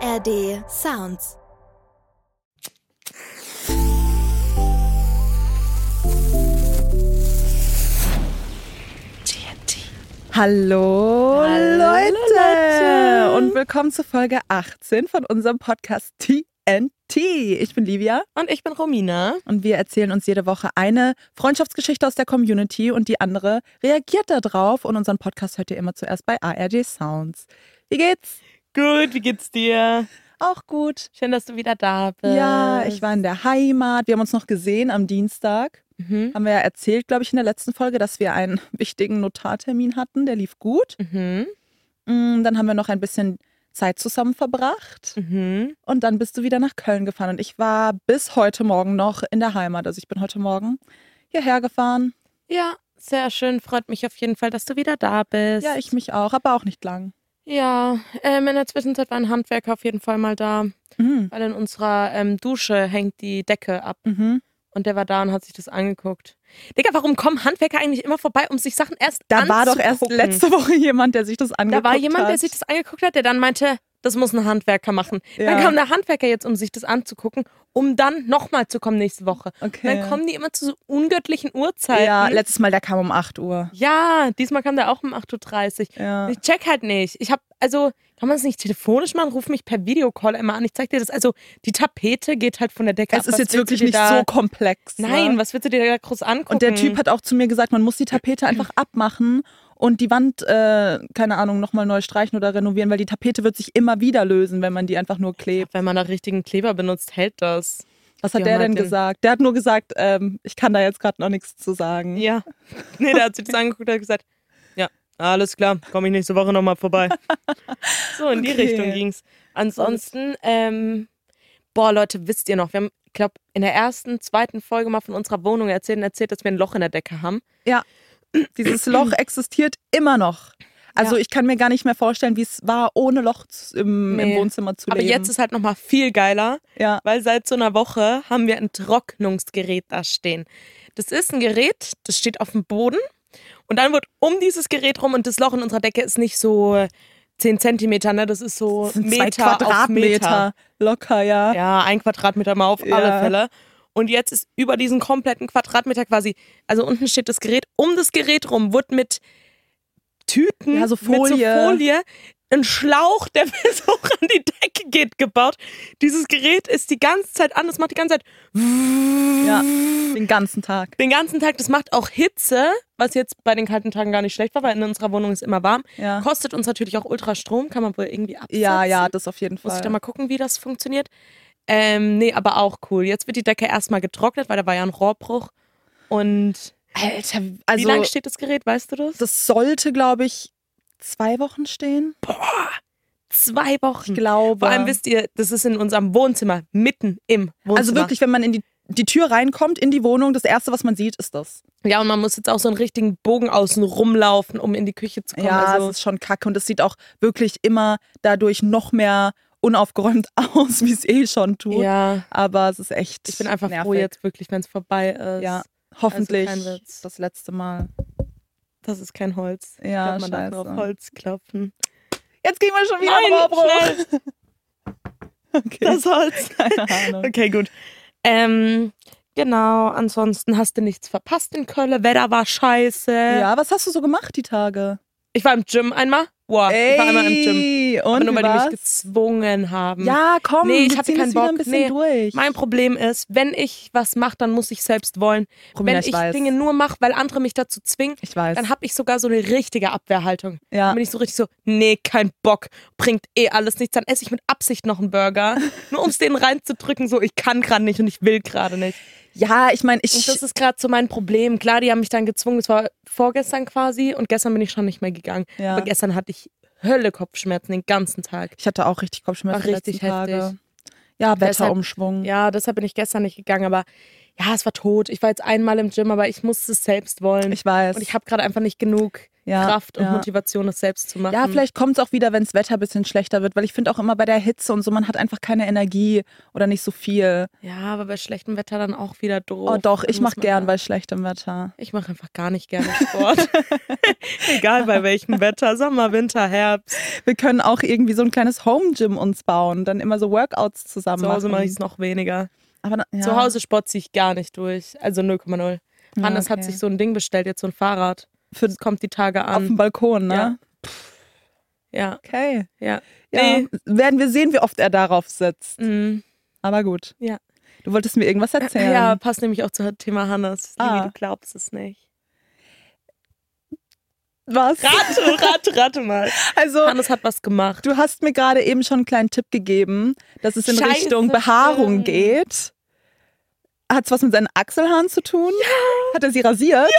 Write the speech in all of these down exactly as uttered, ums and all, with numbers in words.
R D Sounds. Hallo, Hallo Leute. Leute und willkommen zur Folge achtzehn von unserem Podcast T N T. Ich bin Livia und ich bin Romina und wir erzählen uns jede Woche eine Freundschaftsgeschichte aus der Community und die andere reagiert da drauf und unseren Podcast hört ihr immer zuerst bei A R D Sounds. Wie geht's? Gut, wie geht's dir? Auch gut. Schön, dass du wieder da bist. Ja, ich war in der Heimat. Wir haben uns noch gesehen am Dienstag. Mhm. Haben wir ja erzählt, glaube ich, in der letzten Folge, dass wir einen wichtigen Notartermin hatten. Der lief gut. Mhm. Dann haben wir noch ein bisschen Zeit zusammen verbracht. Mhm. Und dann bist du wieder nach Köln gefahren. Und ich war bis heute Morgen noch in der Heimat. Also ich bin heute Morgen hierher gefahren. Ja, sehr schön. Freut mich auf jeden Fall, dass du wieder da bist. Ja, ich mich auch, aber auch nicht lang. Ja, ähm, in der Zwischenzeit war ein Handwerker auf jeden Fall mal da, Mhm. weil in unserer ähm, Dusche hängt die Decke ab. Mhm. Und der war da und hat sich das angeguckt. Digga, warum kommen Handwerker eigentlich immer vorbei, um sich Sachen erst Da anzugucken? war doch erst letzte Woche jemand, der sich das angeguckt Da hat. war jemand, der sich das angeguckt hat, der dann meinte, das muss ein Handwerker machen. Ja. Dann kam der Handwerker jetzt, um sich das anzugucken, um dann nochmal zu kommen nächste Woche. Okay. Und dann kommen die immer zu so ungöttlichen Uhrzeiten. Ja, letztes Mal, der kam um acht Uhr. Ja, diesmal kam der auch um acht Uhr dreißig. Ja. Ich check halt nicht. Ich hab, also, kann man es nicht telefonisch machen? Ruf mich per Videocall immer an. Ich zeig dir das. Also, die Tapete geht halt von der Decke ab. Es ist Was jetzt willst wirklich du dir nicht da, so komplex. Nein, ne? was willst du dir da groß angucken? Und der Typ hat auch zu mir gesagt, man muss die Tapete einfach abmachen und die Wand, äh, keine Ahnung, nochmal neu streichen oder renovieren, weil die Tapete wird sich immer wieder lösen, wenn man die einfach nur klebt. Wenn man da richtigen Kleber benutzt, hält das. Was hat Die der haben denn halt den- gesagt? Der hat nur gesagt, ähm, ich kann da jetzt gerade noch nichts zu sagen. Ja. Nee, der hat sich das angeguckt und hat gesagt, ja, alles klar, komme ich nächste Woche nochmal vorbei. So, in die Okay. Richtung ging's. Ansonsten, ähm, boah, Leute, wisst ihr noch, wir haben, ich glaube, in der ersten, zweiten Folge mal von unserer Wohnung erzählt und erzählt, dass wir ein Loch in der Decke haben. Ja, dieses Loch existiert immer noch. Also Ja. ich kann mir gar nicht mehr vorstellen, wie es war, ohne Loch z- im, Nee. im Wohnzimmer zu Aber leben. jetzt ist halt nochmal viel geiler, ja. weil seit so einer Woche haben wir ein Trocknungsgerät da stehen. Das ist ein Gerät, das steht auf dem Boden und dann wird um dieses Gerät rum und das Loch in unserer Decke ist nicht so zehn Zentimeter, ne? Das ist so Das sind Meter zwei Quadratmeter. auf Meter. Locker, ja. Ja, ein Quadratmeter mal auf Ja. alle Fälle. Und jetzt ist über diesen kompletten Quadratmeter quasi, also unten steht das Gerät, um das Gerät rum wird mit Tüten, Ja, so mit so Folie. Folie, ein Schlauch, der bis hoch an die Decke geht, gebaut. Dieses Gerät ist die ganze Zeit an, das macht die ganze Zeit Ja, den ganzen Tag. den ganzen Tag, das macht auch Hitze, was jetzt bei den kalten Tagen gar nicht schlecht war, weil in unserer Wohnung ist immer warm. Ja, Kostet uns natürlich auch Ultrastrom, kann man wohl irgendwie absetzen. ja, ja, das auf jeden Muss ich da Fall. mal gucken, wie das funktioniert. Ähm, nee, aber auch cool. Jetzt wird die Decke erstmal getrocknet, weil da war ja ein Rohrbruch. Und Alter, wie also lange steht das Gerät, weißt du das? das sollte, glaube ich, zwei Wochen stehen. Zwei Wochen. Ich glaube. Vor allem wisst ihr, das ist in unserem Wohnzimmer, mitten im Wohnzimmer. Also wirklich, wenn man in die, die Tür reinkommt, in die Wohnung, das Erste, was man sieht, ist das. Ja, und man muss jetzt auch so einen richtigen Bogen außen rumlaufen, um in die Küche zu kommen. Ja, also, es ist schon kacke und es sieht auch wirklich immer dadurch noch mehr unaufgeräumt aus, wie es eh schon tut. ja, Aber es ist echt ich bin einfach nervig. froh jetzt wirklich, wenn es vorbei ist. Ja, hoffentlich Also kein Witz. das letzte Mal. Das ist kein Holz. Ja, ich glaub, man darf nur auf scheiße. Holz klopfen. Jetzt kriegen wir schon wieder Nein, einen Rohrbruch. schnell. Okay. Das Holz. Keine Ahnung. Okay, gut. Ähm, genau, ansonsten hast du nichts verpasst in Köln. Wetter war scheiße. Ja, was hast du so gemacht die Tage? Ich war im Gym einmal. Wow, ich war einmal im Gym. Ey, und Aber nur, wie weil die mich war's? gezwungen haben. Ja, komm, Nee, ich wir hatte ziehen keinen das wieder Bock. ein bisschen Nee. durch. Mein Problem ist, wenn ich was mache, dann muss ich selbst wollen. Romina, wenn ich ich weiß. Dinge nur mache, weil andere mich dazu zwingen, Ich weiß. dann habe ich sogar so eine richtige Abwehrhaltung. Ja. Dann bin ich so richtig so, nee, kein Bock, bringt eh alles nichts. Dann esse ich mit Absicht noch einen Burger, nur um es denen reinzudrücken, so ich kann gerade nicht und ich will gerade nicht. Ja, ich meine, ich. Und das ist gerade so mein Problem. Klar, die haben mich dann gezwungen, das war vorgestern quasi und gestern bin ich schon nicht mehr gegangen. Ja. Aber gestern hatte ich Hölle Kopfschmerzen den ganzen Tag. Ich hatte auch richtig Kopfschmerzen War die richtig letzten Tage. heftig. Ja, Deshalb- Wetterumschwung. Ja, deshalb bin ich gestern nicht gegangen, aber ja, es war tot. Ich war jetzt einmal im Gym, aber ich musste es selbst wollen. Ich weiß. Und ich habe gerade einfach nicht genug ja, Kraft und ja. Motivation, das selbst zu machen. Ja, vielleicht kommt es auch wieder, wenn das Wetter ein bisschen schlechter wird, weil ich finde auch immer bei der Hitze und so, man hat einfach keine Energie oder nicht so viel. Ja, aber bei schlechtem Wetter dann auch wieder doof. Oh doch, Dann ich muss mache man gern da- bei schlechtem Wetter. Ich mache einfach gar nicht gerne Sport. Egal bei welchem Wetter, Sommer, Winter, Herbst. Wir können auch irgendwie so ein kleines Home-Gym uns bauen, dann immer so Workouts zusammen Zu Hause machen. mache ich es noch weniger. Aber, ja. Zu Hause Sport ziehe ich gar nicht durch. Also null Komma null. Ja, Hannes hat okay. sich so ein Ding bestellt, jetzt so ein Fahrrad. Für, Das kommt die Tage auf dem an. Balkon, ne? Ja. Ja, Okay. ja. Ja, Nee. werden wir sehen, wie oft er darauf sitzt. Mhm. Aber gut. Ja. Du wolltest mir irgendwas erzählen. Ja, passt nämlich auch zum Thema Hannes. Ah. Livi, du glaubst es nicht. Was? Rate, rate, rate mal. Also, Hannes hat was gemacht. du hast mir gerade eben schon einen kleinen Tipp gegeben, dass es in Scheiße, Richtung Behaarung stimmt. geht. Hat es was mit seinen Achselhaaren zu tun? Ja. Hat er sie rasiert?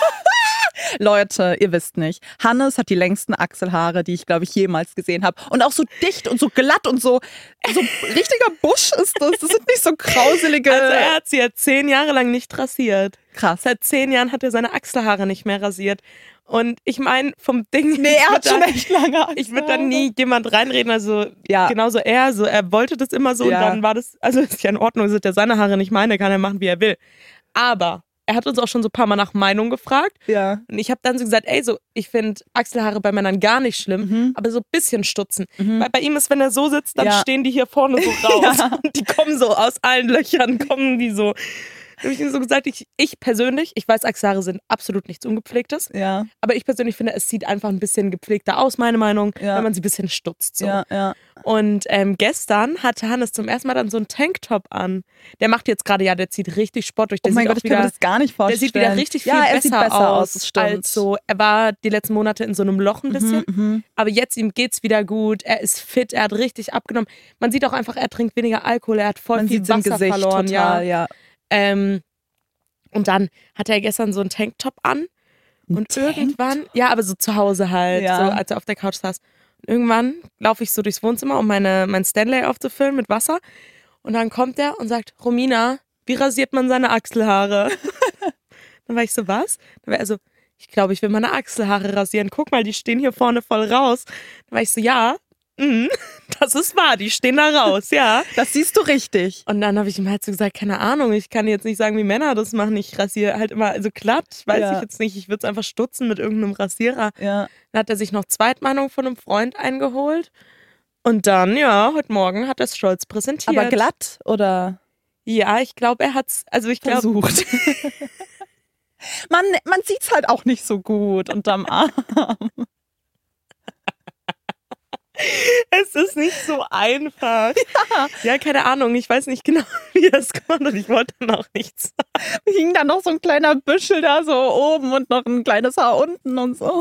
Ja. Leute, ihr wisst nicht. Hannes hat die längsten Achselhaare, die ich, glaube ich, jemals gesehen habe. Und auch so dicht und so glatt und so, so richtiger Busch ist das. Das sind nicht so krauselige... Also er hat sie ja zehn Jahre lang nicht rasiert. Krass. Seit zehn Jahren hat er seine Achselhaare nicht mehr rasiert. Und ich meine, vom Ding... Nee, ich er würd hat schon da, echt lange Achselhaare. Ich würde da nie jemand reinreden, also Ja. genauso er, so er wollte das immer so Ja. und dann war das, also ist ja in Ordnung, sind ja seine Haare, nicht meine, kann er machen, wie er will. Aber er hat uns auch schon so ein paar Mal nach Meinung gefragt Ja. und ich habe dann so gesagt, ey, so ich finde Achselhaare bei Männern gar nicht schlimm, Mhm. aber so ein bisschen stutzen. Mhm. Weil bei ihm ist, wenn er so sitzt, dann Ja. stehen die hier vorne so raus Ja. und die kommen so aus allen Löchern, kommen die so. Da habe ich ihm so gesagt, ich, ich persönlich, ich weiß, Achselhaare sind absolut nichts Ungepflegtes, Ja. aber ich persönlich finde, es sieht einfach ein bisschen gepflegter aus, meine Meinung, Ja. wenn man sie ein bisschen stutzt. So. Ja. Ja. Und ähm, gestern hatte Hannes zum ersten Mal dann so einen Tanktop an. Der macht jetzt gerade, ja, der zieht richtig Sport durch. Der Oh mein sieht Gott, auch ich kann wieder, mir das gar nicht der vorstellen. sieht wieder richtig viel ja, er besser, sieht besser aus, aus das stimmt. als so. Er war die letzten Monate in so einem Loch ein bisschen. Mhm, mhm. Aber jetzt ihm geht's wieder gut. Er ist fit, er hat richtig abgenommen. Man sieht auch einfach, er trinkt weniger Alkohol, er hat voll Man viel sieht im Wasser Gesicht verloren. total, ja. ja. Ähm, und dann hatte er gestern so einen Tanktop an. Ein Und irgendwann, ja, aber so zu Hause halt, Ja. so, als er auf der Couch saß. Und irgendwann laufe ich so durchs Wohnzimmer, um meine, mein Stanley aufzufüllen mit Wasser. Und dann kommt er und sagt, Romina, wie rasiert man seine Achselhaare? Dann war ich so, was? Dann war er so, ich glaube, ich will meine Achselhaare rasieren. Guck mal, die stehen hier vorne voll raus. Dann war ich so, ja, mm, das ist wahr, die stehen da raus, ja. Das siehst du richtig. Und dann habe ich ihm halt so gesagt, keine Ahnung, ich kann jetzt nicht sagen, wie Männer das machen. Ich rasiere halt immer, also glatt, weiß Ja. ich jetzt nicht. Ich würde es einfach stutzen mit irgendeinem Rasierer. Ja. Dann hat er sich noch Zweitmeinung von einem Freund eingeholt. Und dann, ja, heute Morgen hat er es stolz präsentiert. Aber glatt oder Ja, ich glaube, er hat's, also ich glaube, versucht? man man sieht es halt auch nicht so gut unterm Arm. es ist nicht so einfach. Ja. ja, keine Ahnung, ich weiß nicht genau, wie er es gemacht hat. Ich wollte dann auch nichts sagen. Hing da noch so ein kleiner Büschel da so oben und noch ein kleines Haar unten und so.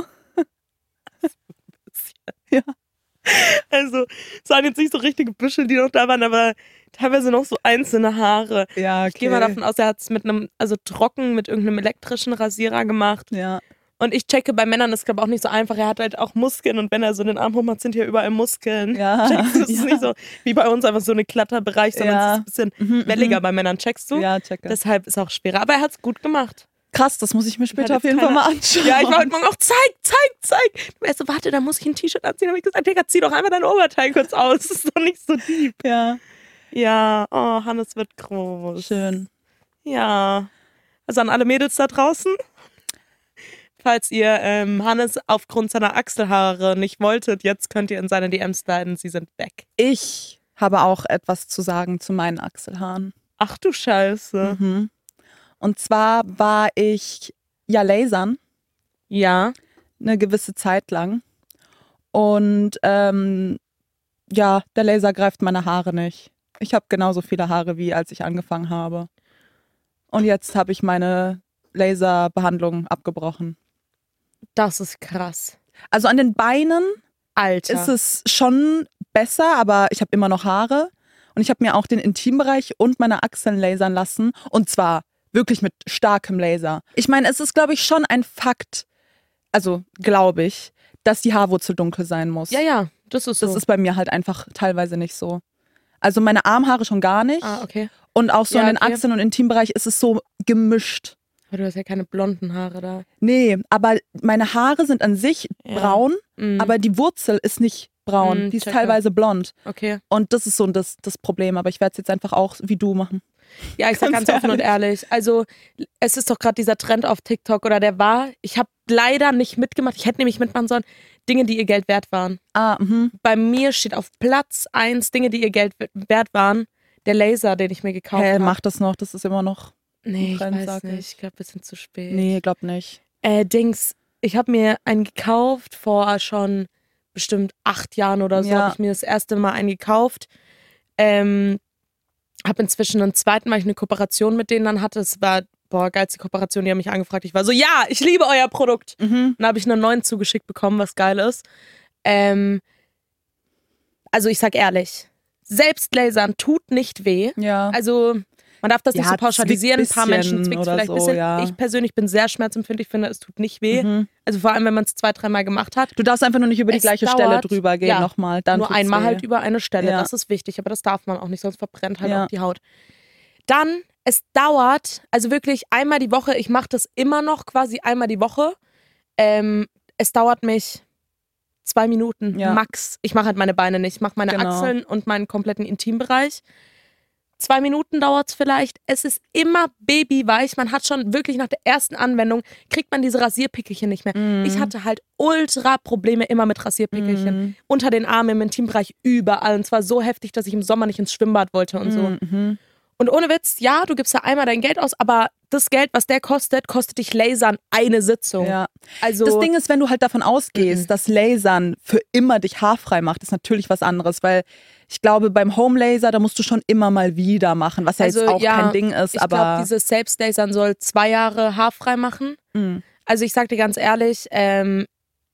Ja. Also, es waren jetzt nicht so richtige Büschel, die noch da waren, aber teilweise noch so einzelne Haare. Ja, okay. Ich gehe mal davon aus, er hat es mit einem, also trocken mit irgendeinem elektrischen Rasierer gemacht. Ja. Und ich checke, bei Männern ist es, glaube ich, auch nicht so einfach. Er hat halt auch Muskeln und wenn er so den Arm hochmacht, sind hier überall Muskeln. Ja. Checkst du? Das ist Ja. nicht so wie bei uns einfach so ein glatter Bereich, sondern Ja. es ist ein bisschen Mhm, welliger mhm. bei Männern. Checkst du? Ja, checke. Deshalb ist es auch schwerer. Aber er hat es gut gemacht. Krass, das muss ich mir Hat später jetzt auf jeden Fall keiner- mal anschauen. Ja, ich war heute Morgen auch, zeig, zeig, zeig. Er so, warte, da muss ich ein T-Shirt anziehen. Da habe ich gesagt, Digga, zieh doch einmal dein Oberteil kurz aus. Das ist doch nicht so deep. Ja, Ja, oh, Hannes wird groß. schön. Ja. Also an alle Mädels da draußen. Falls ihr ähm, Hannes aufgrund seiner Achselhaare nicht wolltet, jetzt könnt ihr in seine D Ms leiten. Sie sind weg. Ich habe auch etwas zu sagen zu meinen Achselhaaren. Ach du Scheiße. Mhm. Und zwar war ich ja lasern Ja. eine gewisse Zeit lang. Und ähm, ja, der Laser greift meine Haare nicht. Ich habe genauso viele Haare, wie als ich angefangen habe. Und jetzt habe ich meine Laserbehandlung abgebrochen. Das ist krass. Also an den Beinen Alter. ist es schon besser, aber ich habe immer noch Haare. Und ich habe mir auch den Intimbereich und meine Achseln lasern lassen. Und zwar wirklich mit starkem Laser. Ich meine, es ist, glaube ich, schon ein Fakt, also glaube ich, dass die Haarwurzel dunkel sein muss. Ja, ja, das ist so. Das ist bei mir halt einfach teilweise nicht so. Also meine Armhaare schon gar nicht. ah, okay. Und auch so Ja, in den okay. Achseln und Intimbereich ist es so gemischt. Aber du hast ja keine blonden Haare da. Nee, aber meine Haare sind an sich Ja. braun, Mhm. aber die Wurzel ist nicht braun. Mm, die ist checke. teilweise blond. Okay. Und das ist so das, das Problem. Aber ich werde es jetzt einfach auch wie du machen. Ja, ich sag Ganz ganz offen und ehrlich. Also, es ist doch gerade dieser Trend auf TikTok oder der war. Ich habe leider nicht mitgemacht. Ich hätte nämlich mitmachen sollen. Dinge, die ihr Geld wert waren. Ah, mhm. Bei mir steht auf Platz eins Dinge, die ihr Geld wert waren. Der Laser, den ich mir gekauft Hä, habe. mach das noch. Das ist immer noch. Nee, ich Trend, weiß sag nicht. ich. Ich glaube, ein bisschen zu spät. Nee, glaub nicht. Äh, Dings, ich habe mir einen gekauft vor schon bestimmt acht Jahren oder so. Ja. Habe ich mir das erste Mal einen gekauft. Ähm, habe inzwischen einen zweiten, weil ich eine Kooperation mit denen dann hatte. Es war, boah, geilste Kooperation. Die haben mich angefragt. Ich war so, ja, ich liebe euer Produkt. Mhm. Dann habe ich einen neuen zugeschickt bekommen, was geil ist. Ähm, also ich sag ehrlich, selbst Lasern tut nicht weh. Ja. Also man darf das Ja, nicht so pauschalisieren. Ein zwickt paar Menschen bisschen zwickt es oder vielleicht so, ein bisschen. ja. Ich persönlich bin sehr schmerzempfindlich, finde, es tut nicht weh. Mhm. Also vor allem, wenn man es zwei, dreimal gemacht hat. Du darfst einfach nur nicht über die Es gleiche dauert, Stelle drüber gehen ja, nochmal. Dann Nur tut's einmal weh. halt über eine Stelle. Ja. Das ist wichtig, aber das darf man auch nicht, sonst verbrennt halt Ja. auch die Haut. Dann, es dauert, also wirklich einmal die Woche, ich mache das immer noch quasi einmal die Woche. Ähm, es dauert mich zwei Minuten Ja. max. Ich mache halt meine Beine nicht. Ich mache meine Genau. Achseln und meinen kompletten Intimbereich. Zwei Minuten dauert es vielleicht. Es ist immer babyweich. Man hat schon wirklich nach der ersten Anwendung, kriegt man diese Rasierpickelchen nicht mehr. Mhm. Ich hatte halt ultra Probleme immer mit Rasierpickelchen. Mhm. Unter den Armen, im Intimbereich, überall. Und zwar so heftig, dass ich im Sommer nicht ins Schwimmbad wollte und so. Mhm. Und ohne Witz, ja, du gibst da einmal dein Geld aus, aber das Geld, was der kostet, kostet dich Lasern eine Sitzung. Ja. Also, Das Ding ist, wenn du halt davon ausgehst, Mhm. dass Lasern für immer dich haarfrei macht, ist natürlich was anderes, weil ich glaube, beim Home Laser, da musst du schon immer mal wieder machen, was ja also, jetzt auch ja, kein Ding ist, ich aber glaube, dieses Selbstlasern soll zwei Jahre haarfrei machen. Mhm. Also ich sag dir ganz ehrlich, ähm,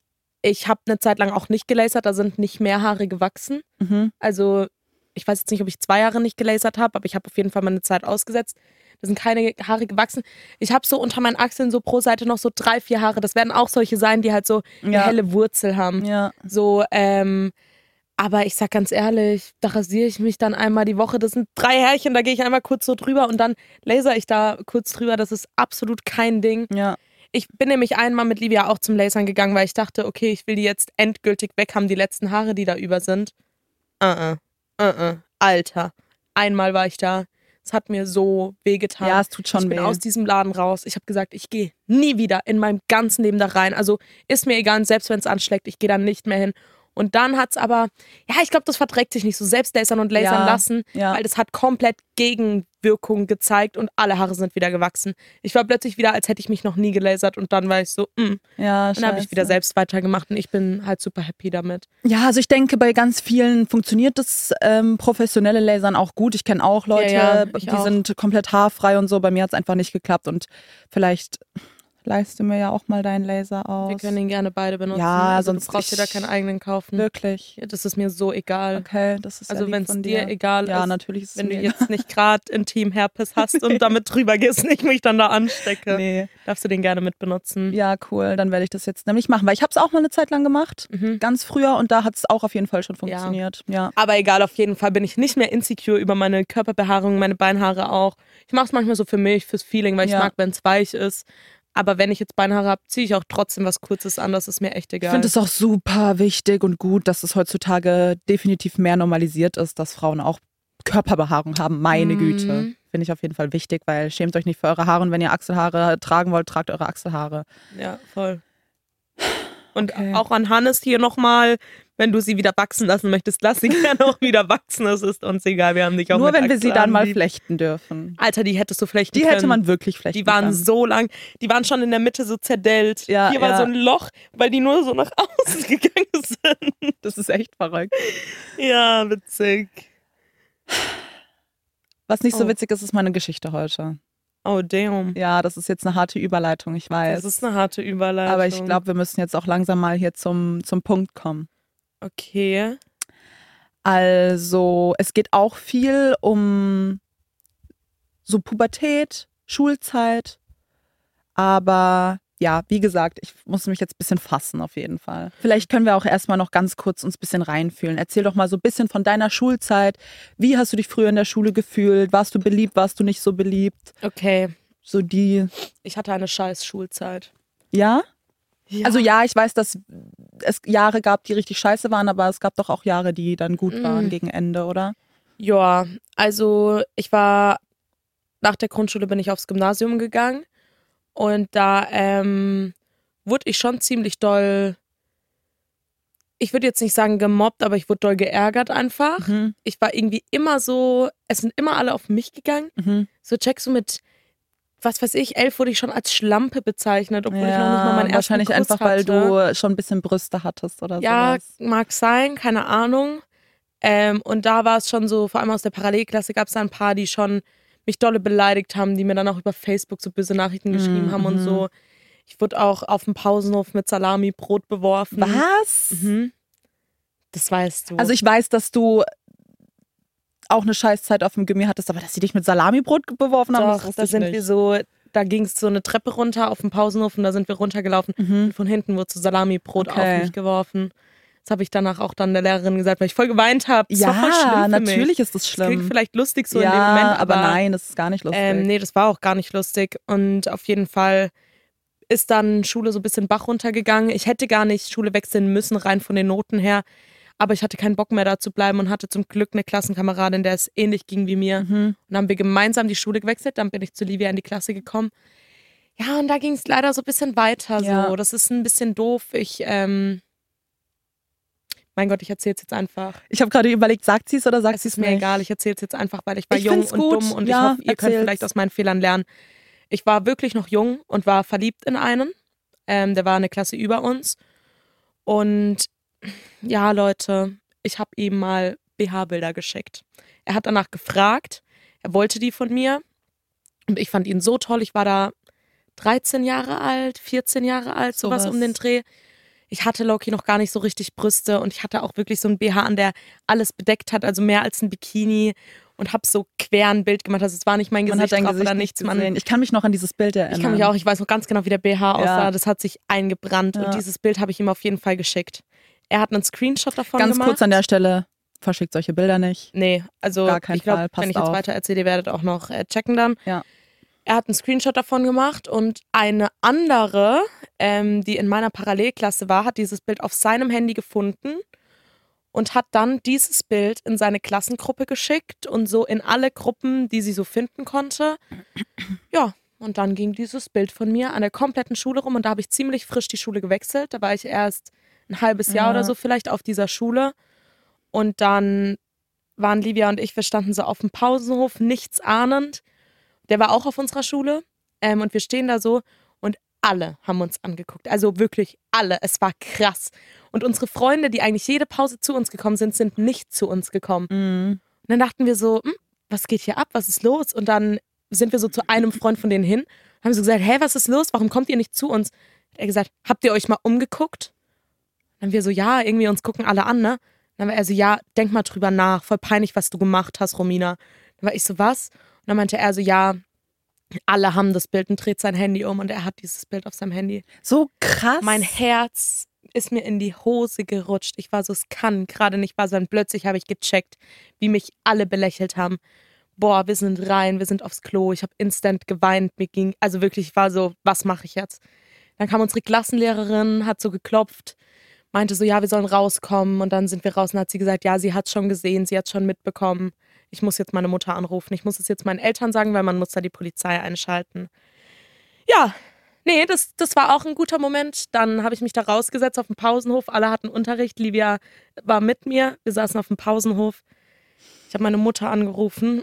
ich habe eine Zeit lang auch nicht gelasert, da sind nicht mehr Haare gewachsen. Mhm. Also ich weiß jetzt nicht, ob ich zwei Jahre nicht gelasert habe, aber ich habe auf jeden Fall mal eine Zeit ausgesetzt. Da sind keine Haare gewachsen. Ich habe so unter meinen Achseln so pro Seite noch so drei, vier Haare. Das werden auch solche sein, die halt so eine Ja. helle Wurzel haben. Ja. So, ähm, aber ich sag ganz ehrlich, da rasiere ich mich dann einmal die Woche. Das sind drei Härchen, da gehe ich einmal kurz so drüber und dann laser ich da kurz drüber. Das ist absolut kein Ding. Ja. Ich bin nämlich einmal mit Livia auch zum Lasern gegangen, weil ich dachte, okay, ich will die jetzt endgültig weg haben, die letzten Haare, die da über sind. Uh-uh. Uh-uh. Alter. Einmal war ich da. Es hat mir so wehgetan. Ja, es tut schon ich bin weh. aus diesem Laden raus. Ich habe gesagt, ich gehe nie wieder in meinem ganzen Leben da rein. Also ist mir egal, selbst wenn es anschlägt, ich gehe da nicht mehr hin. Und dann hat's aber, ja, ich glaube, das verträgt sich nicht so. Selbst lasern und lasern Ja, lassen, ja. weil das hat komplett Gegenwirkung gezeigt und alle Haare sind wieder gewachsen. Ich war plötzlich wieder, als hätte ich mich noch nie gelasert und dann war ich so, mm. Ja, Dann habe ich wieder scheiße. selbst weitergemacht und ich bin halt super happy damit. Ja, also ich denke, bei ganz vielen funktioniert das ähm, professionelle Lasern auch gut. Ich kenne auch Leute, Ja, ja, ich die auch. sind komplett haarfrei und so. Bei mir hat es einfach nicht geklappt und vielleicht leihst du mir ja auch mal deinen Laser aus. Wir können ihn gerne beide benutzen. Ja, also sonst du brauchst dir da ich- keinen eigenen kaufen. Wirklich. Ja, das ist mir so egal. Okay, das ist Also ja lieb wenn es von dir dir. egal Ja, ist, natürlich ist es wenn du mir jetzt nicht gerade Intimherpes hast und damit drüber gehst und ich mich dann da anstecke, Nee. darfst du den gerne mit benutzen. Ja, cool. Dann werde ich das jetzt nämlich machen, weil ich habe es auch mal eine Zeit lang gemacht, Mhm. ganz früher, und da hat es auch auf jeden Fall schon funktioniert. Ja. Aber egal, auf jeden Fall bin ich nicht mehr insecure über meine Körperbehaarung, meine Beinhaare auch. Ich mache es manchmal so für mich, fürs Feeling, weil ich Ja. mag, wenn es weich ist. Aber wenn ich jetzt Beinhaare habe, ziehe ich auch trotzdem was Kurzes an, das ist mir echt Ich egal. finde es auch super wichtig und gut, dass es heutzutage definitiv mehr normalisiert ist, dass Frauen auch Körperbehaarung haben. Meine Mhm. Güte. Finde ich auf jeden Fall wichtig, weil schämt euch nicht für eure Haare und wenn ihr Achselhaare tragen wollt, tragt eure Achselhaare. Ja, voll. Und Okay. auch an Hannes hier nochmal, wenn du sie wieder wachsen lassen möchtest, lass sie gerne auch wieder wachsen. Das ist uns egal, wir haben dich auch Nur mit wenn wir sie dann mal Achselhaaren lieb. flechten dürfen. Alter, die hättest du flechten Die können. hätte man wirklich flechten Die waren können. so lang, die waren schon in der Mitte so zerdellt. Ja, Hier war ja. so ein Loch, weil die nur so nach außen gegangen sind. Das ist echt verrückt. Ja, witzig. Was nicht so Oh. witzig ist, ist meine Geschichte heute. Oh, damn. Ja, das ist jetzt eine harte Überleitung, ich weiß. Das ist eine harte Überleitung. Aber ich glaube, wir müssen jetzt auch langsam mal hier zum, zum Punkt kommen. Okay. Also, es geht auch viel um so Pubertät, Schulzeit. Aber ja, wie gesagt, ich muss mich jetzt ein bisschen fassen auf jeden Fall. Vielleicht können wir auch erstmal noch ganz kurz uns ein bisschen reinfühlen. Erzähl doch mal so ein bisschen von deiner Schulzeit. Wie hast du dich früher in der Schule gefühlt? Warst du beliebt, warst du nicht so beliebt? Okay. so die... Ich hatte eine scheiß Schulzeit. Ja? Ja. Also ja, ich weiß, dass es Jahre gab, die richtig scheiße waren, aber es gab doch auch Jahre, die dann gut Mm. waren gegen Ende, oder? Ja, also ich war, nach der Grundschule bin ich aufs Gymnasium gegangen und da ähm, wurde ich schon ziemlich doll, ich würde jetzt nicht sagen gemobbt, aber ich wurde doll geärgert einfach. Mhm. Ich war irgendwie immer so, es sind immer alle auf mich gegangen. Mhm. So checkst du mit, was weiß ich, elf wurde ich schon als Schlampe bezeichnet, obwohl ja, ich noch nicht mal meinen ersten wahrscheinlich Kuss einfach, hatte. weil du schon ein bisschen Brüste hattest oder Ja, sowas. mag sein, keine Ahnung. Ähm, und da war es schon so, vor allem aus der Parallelklasse gab es da ein paar, die schon mich dolle beleidigt haben, die mir dann auch über Facebook so böse Nachrichten geschrieben Mhm. haben und so. Ich wurde auch auf dem Pausenhof mit Salami-Brot beworfen. Was? Mhm. Das weißt du. Also ich weiß, dass du auch eine Scheißzeit auf dem Gymi hattest, aber dass sie dich mit Salamibrot beworfen haben, das Doch, wusste da ich sind nicht. wir so, da ging es so eine Treppe runter auf dem Pausenhof und da sind wir runtergelaufen. Mhm. Und von hinten wurde so Salami-Brot Okay. auf mich geworfen. Das habe ich danach auch dann der Lehrerin gesagt, weil ich voll geweint habe. Das Ja, war voll schlimm für natürlich mich. ist das Das klingt schlimm. vielleicht lustig so ja, in dem Moment, aber, aber, nein, das ist gar nicht lustig. Ähm, nee, das war auch gar nicht lustig. Und auf jeden Fall ist dann Schule so ein bisschen Bach runtergegangen. Ich hätte gar nicht Schule wechseln müssen, rein von den Noten her. Aber ich hatte keinen Bock mehr da zu bleiben und hatte zum Glück eine Klassenkameradin, der es ähnlich ging wie mir. Mhm. Und dann haben wir gemeinsam die Schule gewechselt. Dann bin ich zu Livia in die Klasse gekommen. Ja, und da ging es leider so ein bisschen weiter. Ja. So. Das ist ein bisschen doof. Ich, ähm, mein Gott, ich erzähle es jetzt einfach. Ich habe gerade überlegt, sagt sie es oder sagt Es sie ist es mir nicht? egal, ich erzähle es jetzt einfach, weil ich war Ich jung find's und gut. dumm und Ja, ich hoffe, ihr könnt erzähl's. vielleicht aus meinen Fehlern lernen. Ich war wirklich noch jung und war verliebt in einen. Ähm, der war eine Klasse über uns. Und ja, Leute, ich habe ihm mal B H-Bilder geschickt. Er hat danach gefragt, er wollte die von mir. Und ich fand ihn so toll. Ich war da dreizehn Jahre alt, vierzehn Jahre alt, sowas Sowas. um den Dreh. Ich hatte Loki noch gar nicht so richtig Brüste und ich hatte auch wirklich so ein B H an, der alles bedeckt hat, also mehr als ein Bikini und habe so quer ein Bild gemacht. Also es war nicht mein Man Gesicht hat dein drauf Gesicht oder nicht nichts. Man, gesehen. Ich kann mich noch an dieses Bild erinnern. ich kann mich auch, ich weiß noch ganz genau, wie der B H aussah. Ja. Das hat sich eingebrannt Ja. und dieses Bild habe ich ihm auf jeden Fall geschickt. Er hat einen Screenshot davon Ganz gemacht. kurz an der Stelle, verschickt solche Bilder nicht. Nee, also Gar keinen ich glaube, Fall, passt wenn ich jetzt auf. weiter erzähle, ihr werdet auch noch äh, checken dann. Ja. Er hat einen Screenshot davon gemacht und eine andere, ähm, die in meiner Parallelklasse war, hat dieses Bild auf seinem Handy gefunden und hat dann dieses Bild in seine Klassengruppe geschickt und so in alle Gruppen, die sie so finden konnte. Ja, und dann ging dieses Bild von mir an der kompletten Schule rum und da habe ich ziemlich frisch die Schule gewechselt. Da war ich erst ein halbes Jahr Ja. oder so vielleicht auf dieser Schule und dann waren Livia und ich, wir standen so auf dem Pausenhof, nichts ahnend. Der war auch auf unserer Schule ähm, und wir stehen da so und alle haben uns angeguckt. Also wirklich alle. Es war krass. Und unsere Freunde, die eigentlich jede Pause zu uns gekommen sind, sind nicht zu uns gekommen. Mhm. Und dann dachten wir so, hm, was geht hier ab? Was ist los? Und dann sind wir so zu einem Freund von denen hin und haben so gesagt, hä, was ist los? Warum kommt ihr nicht zu uns? Er hat gesagt, habt ihr euch mal umgeguckt? Dann haben wir so, ja, irgendwie uns gucken alle an, ne? Dann war er so, ja, denk mal drüber nach. Voll peinlich, was du gemacht hast, Romina. Dann war ich so, was? Und dann meinte er so, ja, alle haben das Bild und dreht sein Handy um und er hat dieses Bild auf seinem Handy. So krass. Mein Herz ist mir in die Hose gerutscht. Ich war so, es kann gerade nicht wahr sein. Plötzlich habe ich gecheckt, wie mich alle belächelt haben. Boah, wir sind rein, wir sind aufs Klo. Ich habe instant geweint. Mir ging, also wirklich, ich war so, was mache ich jetzt? Dann kam unsere Klassenlehrerin, hat so geklopft, meinte so, ja, wir sollen rauskommen. Und dann sind wir raus und hat sie gesagt, ja, sie hat schon gesehen, sie hat schon mitbekommen. Ich muss jetzt meine Mutter anrufen. Ich muss es jetzt meinen Eltern sagen, weil man muss da die Polizei einschalten. Ja, nee, das, das war auch ein guter Moment. Dann habe ich mich da rausgesetzt auf dem Pausenhof. Alle hatten Unterricht. Livia war mit mir. Wir saßen auf dem Pausenhof. Ich habe meine Mutter angerufen.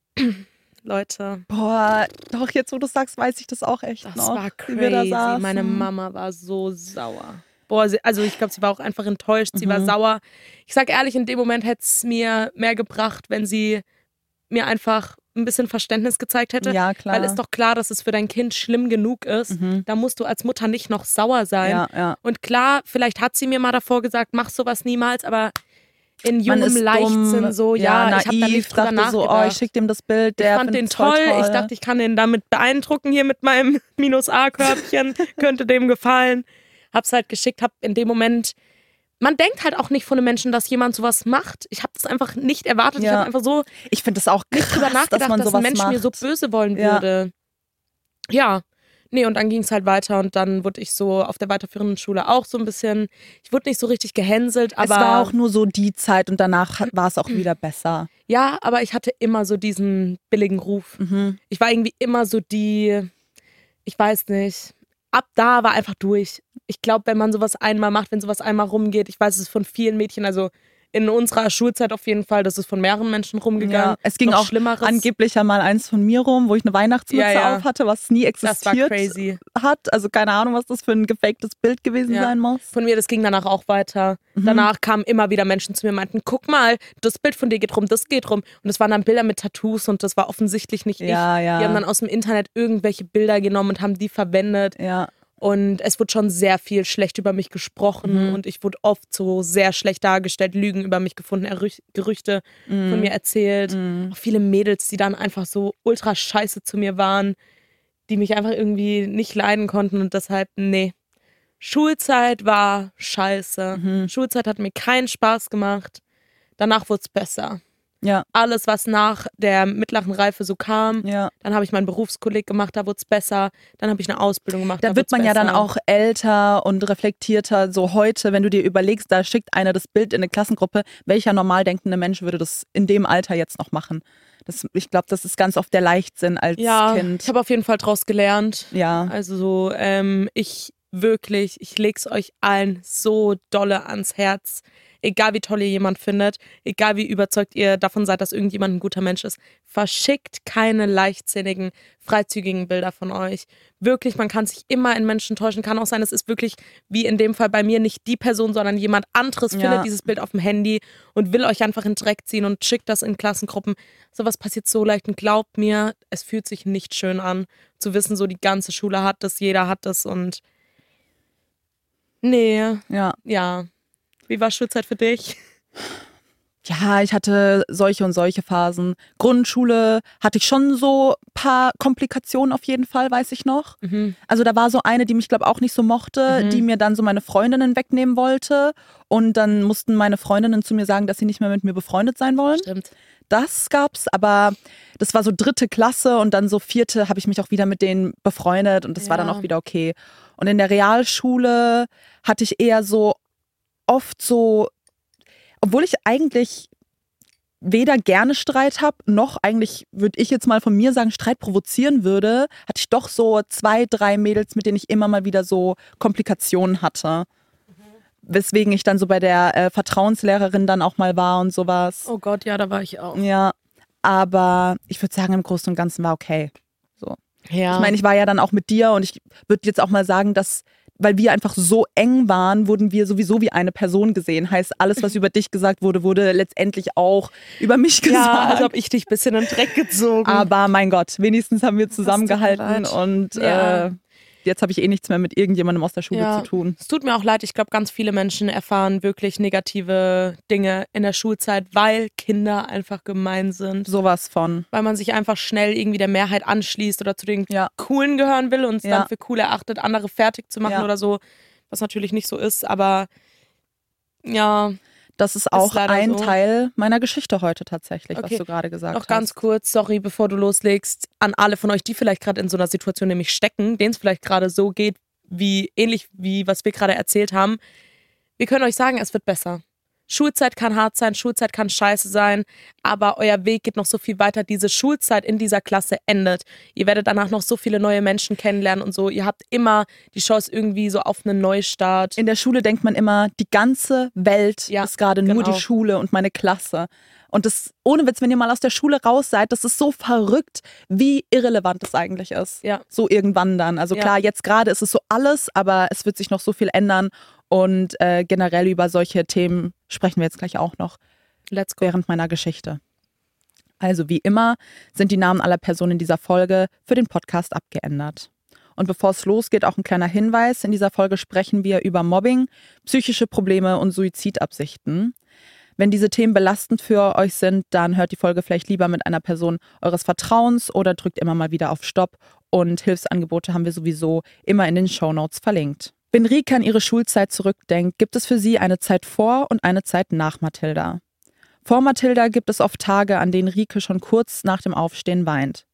Leute, Boah, doch, jetzt wo du sagst, weiß ich das auch echt das noch. war wie wir da crazy. saßen. Meine Mama war so sauer. Boah, sie, also ich glaube, sie war auch einfach enttäuscht. Sie Mhm. war sauer. Ich sag ehrlich, in dem Moment hätte es mir mehr gebracht, wenn sie mir einfach ein bisschen Verständnis gezeigt hätte. Ja, klar. Weil ist doch klar, dass es für dein Kind schlimm genug ist. Mhm. Da musst du als Mutter nicht noch sauer sein. Ja, ja. Und klar, vielleicht hat sie mir mal davor gesagt, mach sowas niemals, aber in Man jungem ist Leichtsinn dumm, so, ja, ich habe da naiv, nicht drüber dachte nachgedacht. so, oh, ich schick dem das Bild, der Ich fand den find's voll toll. toll. Ich dachte, ich kann den damit beeindrucken hier mit meinem Minus-A-Körbchen. Könnte dem gefallen. Hab's halt geschickt, hab in dem Moment. Man denkt halt auch nicht von einem Menschen, dass jemand sowas macht. Ich habe das einfach nicht erwartet. Ich Ja. habe einfach so Ich finde das auch krass, nicht drüber nachgedacht, dass man dass sowas ein Mensch macht. mir so böse wollen Ja. würde. ja, nee, und dann ging es halt weiter und dann wurde ich so auf der weiterführenden Schule auch so ein bisschen, ich wurde nicht so richtig gehänselt, aber... Es war auch nur so die Zeit und danach war es auch wieder besser. Ja, aber ich hatte immer so diesen billigen Ruf. Mhm. Ich war irgendwie immer so die, ich weiß nicht, ab da war einfach durch. Ich glaube, wenn man sowas einmal macht, wenn sowas einmal rumgeht, ich weiß es ist von vielen Mädchen, also in unserer Schulzeit auf jeden Fall, das ist von mehreren Menschen rumgegangen. Ja, es ging Noch auch Schlimmeres. angeblich ja mal eins von mir rum, wo ich eine Weihnachtsmütze Ja, ja. auf hatte, was nie Das war existiert crazy. hat. Also keine Ahnung, was das für ein gefaktes Bild gewesen Ja. sein muss. Von mir, das ging danach auch weiter. Mhm. Danach kamen immer wieder Menschen zu mir und meinten, guck mal, das Bild von dir geht rum, das geht rum. Und es waren dann Bilder mit Tattoos und das war offensichtlich nicht Ja, ich. ja. Die haben dann aus dem Internet irgendwelche Bilder genommen und haben die verwendet. Ja. Und es wurde schon sehr viel schlecht über mich gesprochen Mhm. und ich wurde oft so sehr schlecht dargestellt, Lügen über mich gefunden, Errü- Gerüchte Mhm. von mir erzählt. Mhm. Auch viele Mädels, die dann einfach so ultra scheiße zu mir waren, die mich einfach irgendwie nicht leiden konnten und deshalb, nee. Schulzeit war scheiße. Mhm. Schulzeit hat mir keinen Spaß gemacht. Danach wurde es besser. Ja. Alles, was nach der mittleren Reife so kam, Ja. dann habe ich meinen Berufskolleg gemacht, da wurde es besser. Dann habe ich eine Ausbildung gemacht, da, Da wird wurd's man ja dann besser. auch älter und reflektierter. So heute, wenn du dir überlegst, da schickt einer das Bild in eine Klassengruppe, welcher normal denkende Mensch würde das in dem Alter jetzt noch machen? Das, ich glaube, das ist ganz oft der Leichtsinn als Ja, Kind. ich habe auf jeden Fall draus gelernt. Ja. Also so, ähm, ich wirklich, ich leg's euch allen so dolle ans Herz. Egal wie toll ihr jemand findet, egal wie überzeugt ihr davon seid, dass irgendjemand ein guter Mensch ist, verschickt keine leichtsinnigen, freizügigen Bilder von euch. Wirklich, man kann sich immer in Menschen täuschen. Kann auch sein, es ist wirklich, wie in dem Fall bei mir, nicht die Person, sondern jemand anderes Ja. findet dieses Bild auf dem Handy und will euch einfach in den Dreck ziehen und schickt das in Klassengruppen. Sowas passiert so leicht und glaubt mir, es fühlt sich nicht schön an, zu wissen, so die ganze Schule hat das, jeder hat das und nee, Ja. ja. Wie war Schulzeit für dich? Ja, ich hatte solche und solche Phasen. Grundschule hatte ich schon so ein paar Komplikationen auf jeden Fall, weiß ich noch. Mhm. Also da war so eine, die mich, glaube auch nicht so mochte, Mhm. die mir dann so meine Freundinnen wegnehmen wollte. Und dann mussten meine Freundinnen zu mir sagen, dass sie nicht mehr mit mir befreundet sein wollen. Stimmt. Das gab's, aber das war so dritte Klasse und dann so vierte habe ich mich auch wieder mit denen befreundet und das war dann Ja. auch wieder okay. Und in der Realschule hatte ich eher so oft so, obwohl ich eigentlich weder gerne Streit habe, noch eigentlich, würde ich jetzt mal von mir sagen, Streit provozieren würde, hatte ich doch so zwei, drei Mädels, mit denen ich immer mal wieder so Komplikationen hatte. Weswegen ich dann so bei der äh, Vertrauenslehrerin dann auch mal war und sowas. Oh Gott, ja, da war ich auch. Ja, aber ich würde sagen, im Großen und Ganzen war okay. Ja. Ich meine, ich war ja dann auch mit dir und ich würde jetzt auch mal sagen, dass, weil wir einfach so eng waren, wurden wir sowieso wie eine Person gesehen. Heißt, alles, was über dich gesagt wurde, wurde letztendlich auch über mich gesagt. ja, also habe ich dich ein bisschen in den Dreck gezogen. Aber mein Gott, wenigstens haben wir zusammengehalten leid. und Ja. äh, jetzt habe ich eh nichts mehr mit irgendjemandem aus der Schule Ja. zu tun. Es tut mir auch leid, ich glaube, ganz viele Menschen erfahren wirklich negative Dinge in der Schulzeit, weil Kinder einfach gemein sind. Sowas von. Weil man sich einfach schnell irgendwie der Mehrheit anschließt oder zu den Ja. Coolen gehören will und es Ja. dann für cool erachtet, andere fertig zu machen Ja. oder so, was natürlich nicht so ist, aber ja, Das ist auch leider ein so. Teil meiner Geschichte heute tatsächlich, Okay. was du gerade gesagt noch hast. ganz kurz, sorry, bevor du loslegst, an alle von euch, die vielleicht gerade in so einer Situation nämlich stecken, denen es vielleicht gerade so geht, wie ähnlich wie was wir gerade erzählt haben. Wir können euch sagen, es wird besser. Schulzeit kann hart sein, Schulzeit kann scheiße sein, aber euer Weg geht noch so viel weiter. Diese Schulzeit in dieser Klasse endet. Ihr werdet danach noch so viele neue Menschen kennenlernen und so. Ihr habt immer die Chance irgendwie so auf einen Neustart. In der Schule denkt man immer, die ganze Welt Ja, ist gerade nur genau. die Schule und meine Klasse. Und das, ohne Witz, wenn ihr mal aus der Schule raus seid, das ist so verrückt, wie irrelevant das eigentlich ist. Ja. So irgendwann dann. Also Ja. klar, jetzt gerade ist es so alles, aber es wird sich noch so viel ändern. Und äh, generell über solche Themen sprechen wir jetzt gleich auch noch Let's go. während meiner Geschichte. Also wie immer sind die Namen aller Personen in dieser Folge für den Podcast abgeändert. Und bevor es losgeht, auch ein kleiner Hinweis. In dieser Folge sprechen wir über Mobbing, psychische Probleme und Suizidabsichten. Wenn diese Themen belastend für euch sind, dann hört die Folge vielleicht lieber mit einer Person eures Vertrauens oder drückt immer mal wieder auf Stopp. Und Hilfsangebote haben wir sowieso immer in den Shownotes verlinkt. Wenn Rike an ihre Schulzeit zurückdenkt, gibt es für sie eine Zeit vor und eine Zeit nach Mathilda. Vor Mathilda gibt es oft Tage, an denen Rike schon kurz nach dem Aufstehen weint.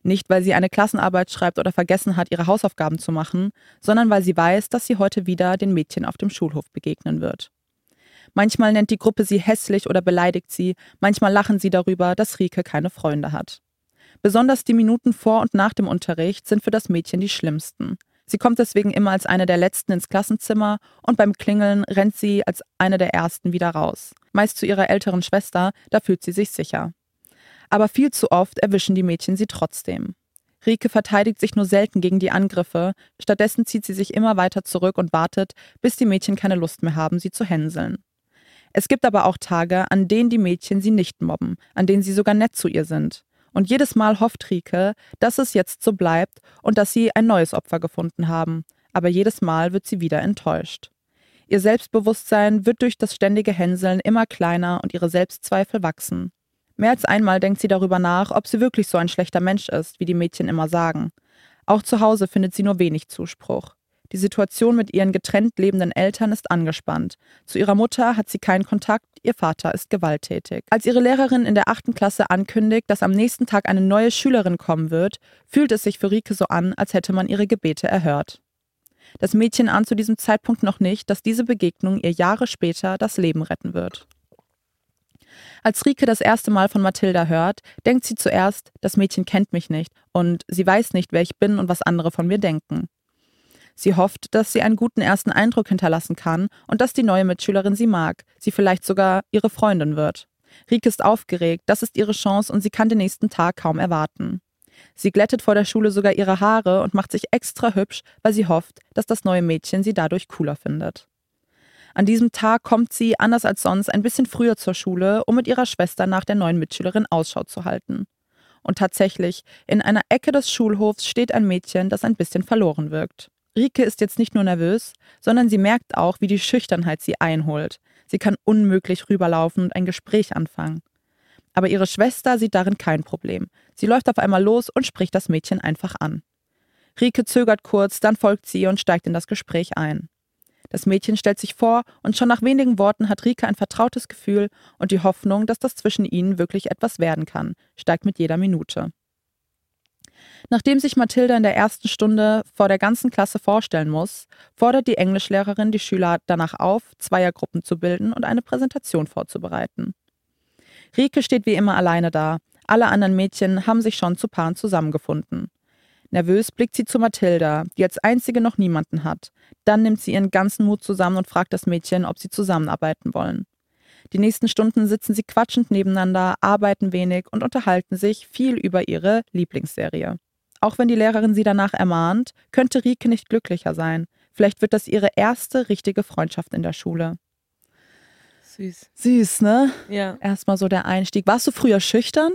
Nicht, weil sie eine Klassenarbeit schreibt oder vergessen hat, ihre Hausaufgaben zu machen, sondern weil sie weiß, dass sie heute wieder den Mädchen auf dem Schulhof begegnen wird. Manchmal nennt die Gruppe sie hässlich oder beleidigt sie, manchmal lachen sie darüber, dass Rike keine Freunde hat. Besonders die Minuten vor und nach dem Unterricht sind für das Mädchen die schlimmsten. Sie kommt deswegen immer als eine der Letzten ins Klassenzimmer und beim Klingeln rennt sie als eine der Ersten wieder raus. Meist zu ihrer älteren Schwester, da fühlt sie sich sicher. Aber viel zu oft erwischen die Mädchen sie trotzdem. Rike verteidigt sich nur selten gegen die Angriffe, stattdessen zieht sie sich immer weiter zurück und wartet, bis die Mädchen keine Lust mehr haben, sie zu hänseln. Es gibt aber auch Tage, an denen die Mädchen sie nicht mobben, an denen sie sogar nett zu ihr sind. Und jedes Mal hofft Rike, dass es jetzt so bleibt und dass sie ein neues Opfer gefunden haben. Aber jedes Mal wird sie wieder enttäuscht. Ihr Selbstbewusstsein wird durch das ständige Hänseln immer kleiner und ihre Selbstzweifel wachsen. Mehr als einmal denkt sie darüber nach, ob sie wirklich so ein schlechter Mensch ist, wie die Mädchen immer sagen. Auch zu Hause findet sie nur wenig Zuspruch. Die Situation mit ihren getrennt lebenden Eltern ist angespannt. Zu ihrer Mutter hat sie keinen Kontakt, ihr Vater ist gewalttätig. Als ihre Lehrerin in der achten Klasse ankündigt, dass am nächsten Tag eine neue Schülerin kommen wird, fühlt es sich für Rike so an, als hätte man ihre Gebete erhört. Das Mädchen ahnt zu diesem Zeitpunkt noch nicht, dass diese Begegnung ihr Jahre später das Leben retten wird. Als Rike das erste Mal von Mathilda hört, denkt sie zuerst, das Mädchen kennt mich nicht und sie weiß nicht, wer ich bin und was andere von mir denken. Sie hofft, dass sie einen guten ersten Eindruck hinterlassen kann und dass die neue Mitschülerin sie mag, sie vielleicht sogar ihre Freundin wird. Rike ist aufgeregt, das ist ihre Chance und sie kann den nächsten Tag kaum erwarten. Sie glättet vor der Schule sogar ihre Haare und macht sich extra hübsch, weil sie hofft, dass das neue Mädchen sie dadurch cooler findet. An diesem Tag kommt sie, anders als sonst, ein bisschen früher zur Schule, um mit ihrer Schwester nach der neuen Mitschülerin Ausschau zu halten. Und tatsächlich, in einer Ecke des Schulhofs steht ein Mädchen, das ein bisschen verloren wirkt. Rike ist jetzt nicht nur nervös, sondern sie merkt auch, wie die Schüchternheit sie einholt. Sie kann unmöglich rüberlaufen und ein Gespräch anfangen. Aber ihre Schwester sieht darin kein Problem. Sie läuft auf einmal los und spricht das Mädchen einfach an. Rike zögert kurz, dann folgt sie und steigt in das Gespräch ein. Das Mädchen stellt sich vor und schon nach wenigen Worten hat Rike ein vertrautes Gefühl und die Hoffnung, dass das zwischen ihnen wirklich etwas werden kann, steigt mit jeder Minute. Nachdem sich Mathilda in der ersten Stunde vor der ganzen Klasse vorstellen muss, fordert die Englischlehrerin die Schüler danach auf, Zweiergruppen zu bilden und eine Präsentation vorzubereiten. Rike steht wie immer alleine da. Alle anderen Mädchen haben sich schon zu Paaren zusammengefunden. Nervös blickt sie zu Mathilda, die als einzige noch niemanden hat. Dann nimmt sie ihren ganzen Mut zusammen und fragt das Mädchen, ob sie zusammenarbeiten wollen. Die nächsten Stunden sitzen sie quatschend nebeneinander, arbeiten wenig und unterhalten sich viel über ihre Lieblingsserie. Auch wenn die Lehrerin sie danach ermahnt, könnte Rike nicht glücklicher sein. Vielleicht wird das ihre erste richtige Freundschaft in der Schule. Süß. Süß, ne? Ja. Erstmal so der Einstieg. Warst du früher schüchtern?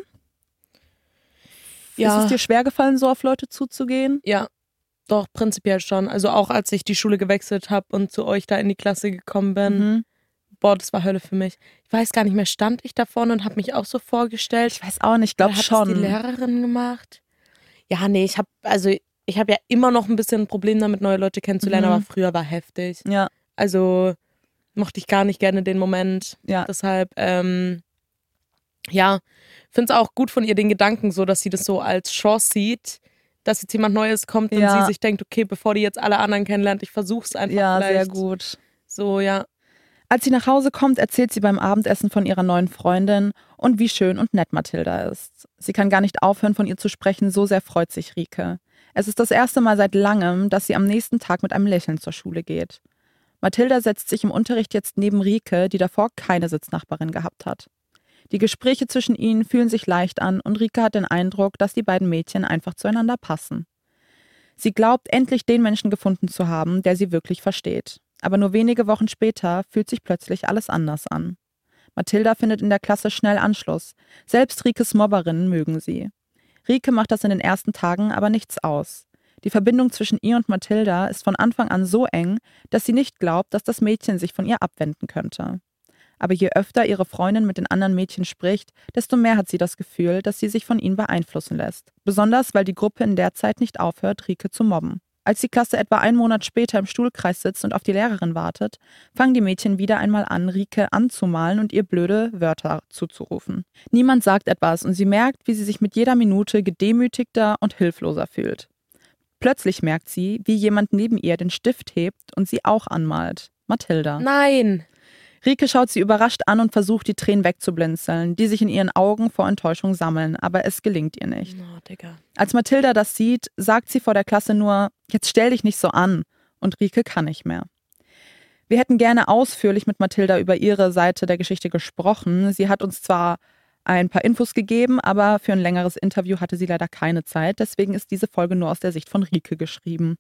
Ja. Ist es dir schwer gefallen, so auf Leute zuzugehen? Ja, doch, prinzipiell schon. Also auch als ich die Schule gewechselt habe und zu euch da in die Klasse gekommen bin. Mhm. Boah, das war Hölle für mich. Ich weiß gar nicht mehr, stand ich da vorne und habe mich auch so vorgestellt. Ich weiß auch nicht, ich glaube schon. Hat das die Lehrerin gemacht? Ja, nee, ich habe also ich habe ja immer noch ein bisschen ein Problem damit, neue Leute kennenzulernen, Mhm. aber früher war heftig. Ja. Also mochte ich gar nicht gerne den Moment. Ja. Deshalb, ähm, ja, finde es auch gut von ihr den Gedanken so, dass sie das so als Chance sieht, dass jetzt jemand Neues kommt und Ja. sie sich denkt, okay, bevor die jetzt alle anderen kennenlernt, ich versuch's einfach Ja, vielleicht. sehr gut. So, ja. Als sie nach Hause kommt, erzählt sie beim Abendessen von ihrer neuen Freundin und wie schön und nett Mathilda ist. Sie kann gar nicht aufhören, von ihr zu sprechen, so sehr freut sich Rike. Es ist das erste Mal seit langem, dass sie am nächsten Tag mit einem Lächeln zur Schule geht. Mathilda setzt sich im Unterricht jetzt neben Rike, die davor keine Sitznachbarin gehabt hat. Die Gespräche zwischen ihnen fühlen sich leicht an und Rike hat den Eindruck, dass die beiden Mädchen einfach zueinander passen. Sie glaubt, endlich den Menschen gefunden zu haben, der sie wirklich versteht. Aber nur wenige Wochen später fühlt sich plötzlich alles anders an. Mathilda findet in der Klasse schnell Anschluss. Selbst Rikes Mobberinnen mögen sie. Rike macht das in den ersten Tagen aber nichts aus. Die Verbindung zwischen ihr und Mathilda ist von Anfang an so eng, dass sie nicht glaubt, dass das Mädchen sich von ihr abwenden könnte. Aber je öfter ihre Freundin mit den anderen Mädchen spricht, desto mehr hat sie das Gefühl, dass sie sich von ihnen beeinflussen lässt. Besonders, weil die Gruppe in der Zeit nicht aufhört, Rike zu mobben. Als die Klasse etwa einen Monat später im Stuhlkreis sitzt und auf die Lehrerin wartet, fangen die Mädchen wieder einmal an, Rike anzumalen und ihr blöde Wörter zuzurufen. Niemand sagt etwas und sie merkt, wie sie sich mit jeder Minute gedemütigter und hilfloser fühlt. Plötzlich merkt sie, wie jemand neben ihr den Stift hebt und sie auch anmalt. Mathilda. Nein! Rike schaut sie überrascht an und versucht, die Tränen wegzublinzeln, die sich in ihren Augen vor Enttäuschung sammeln, aber es gelingt ihr nicht. Oh, Digga. Als Mathilda das sieht, sagt sie vor der Klasse nur, jetzt stell dich nicht so an, und Rike kann nicht mehr. Wir hätten gerne ausführlich mit Mathilda über ihre Seite der Geschichte gesprochen. Sie hat uns zwar ein paar Infos gegeben, aber für ein längeres Interview hatte sie leider keine Zeit, deswegen ist diese Folge nur aus der Sicht von Rike geschrieben.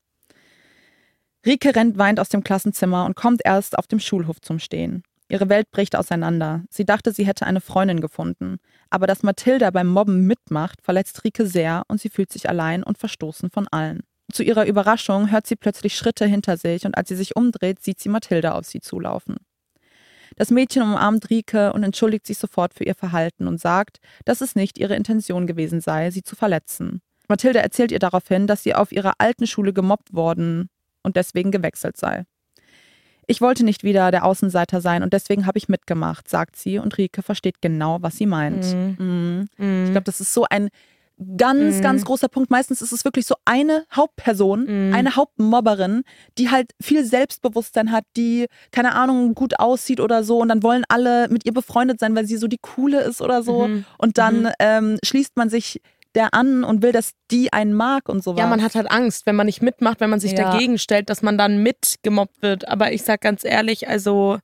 Rike rennt weinend aus dem Klassenzimmer und kommt erst auf dem Schulhof zum Stehen. Ihre Welt bricht auseinander. Sie dachte, sie hätte eine Freundin gefunden. Aber dass Mathilda beim Mobben mitmacht, verletzt Rike sehr und sie fühlt sich allein und verstoßen von allen. Zu ihrer Überraschung hört sie plötzlich Schritte hinter sich und als sie sich umdreht, sieht sie Mathilda auf sie zulaufen. Das Mädchen umarmt Rike und entschuldigt sich sofort für ihr Verhalten und sagt, dass es nicht ihre Intention gewesen sei, sie zu verletzen. Mathilda erzählt ihr daraufhin, dass sie auf ihrer alten Schule gemobbt worden und deswegen gewechselt sei. Ich wollte nicht wieder der Außenseiter sein und deswegen habe ich mitgemacht, sagt sie und Rike versteht genau, was sie meint. Mhm. Mhm. Mhm. Ich glaube, das ist so ein ganz, Mhm. ganz großer Punkt. Meistens ist es wirklich so eine Hauptperson, Mhm. eine Hauptmobberin, die halt viel Selbstbewusstsein hat, die, keine Ahnung, gut aussieht oder so und dann wollen alle mit ihr befreundet sein, weil sie so die Coole ist oder so Mhm. und dann Mhm. ähm, schließt man sich der an und will, dass die einen mag und sowas. Ja, man hat halt Angst, wenn man nicht mitmacht, wenn man sich Ja. dagegen stellt, dass man dann mitgemobbt wird. Aber ich sag ganz ehrlich, also,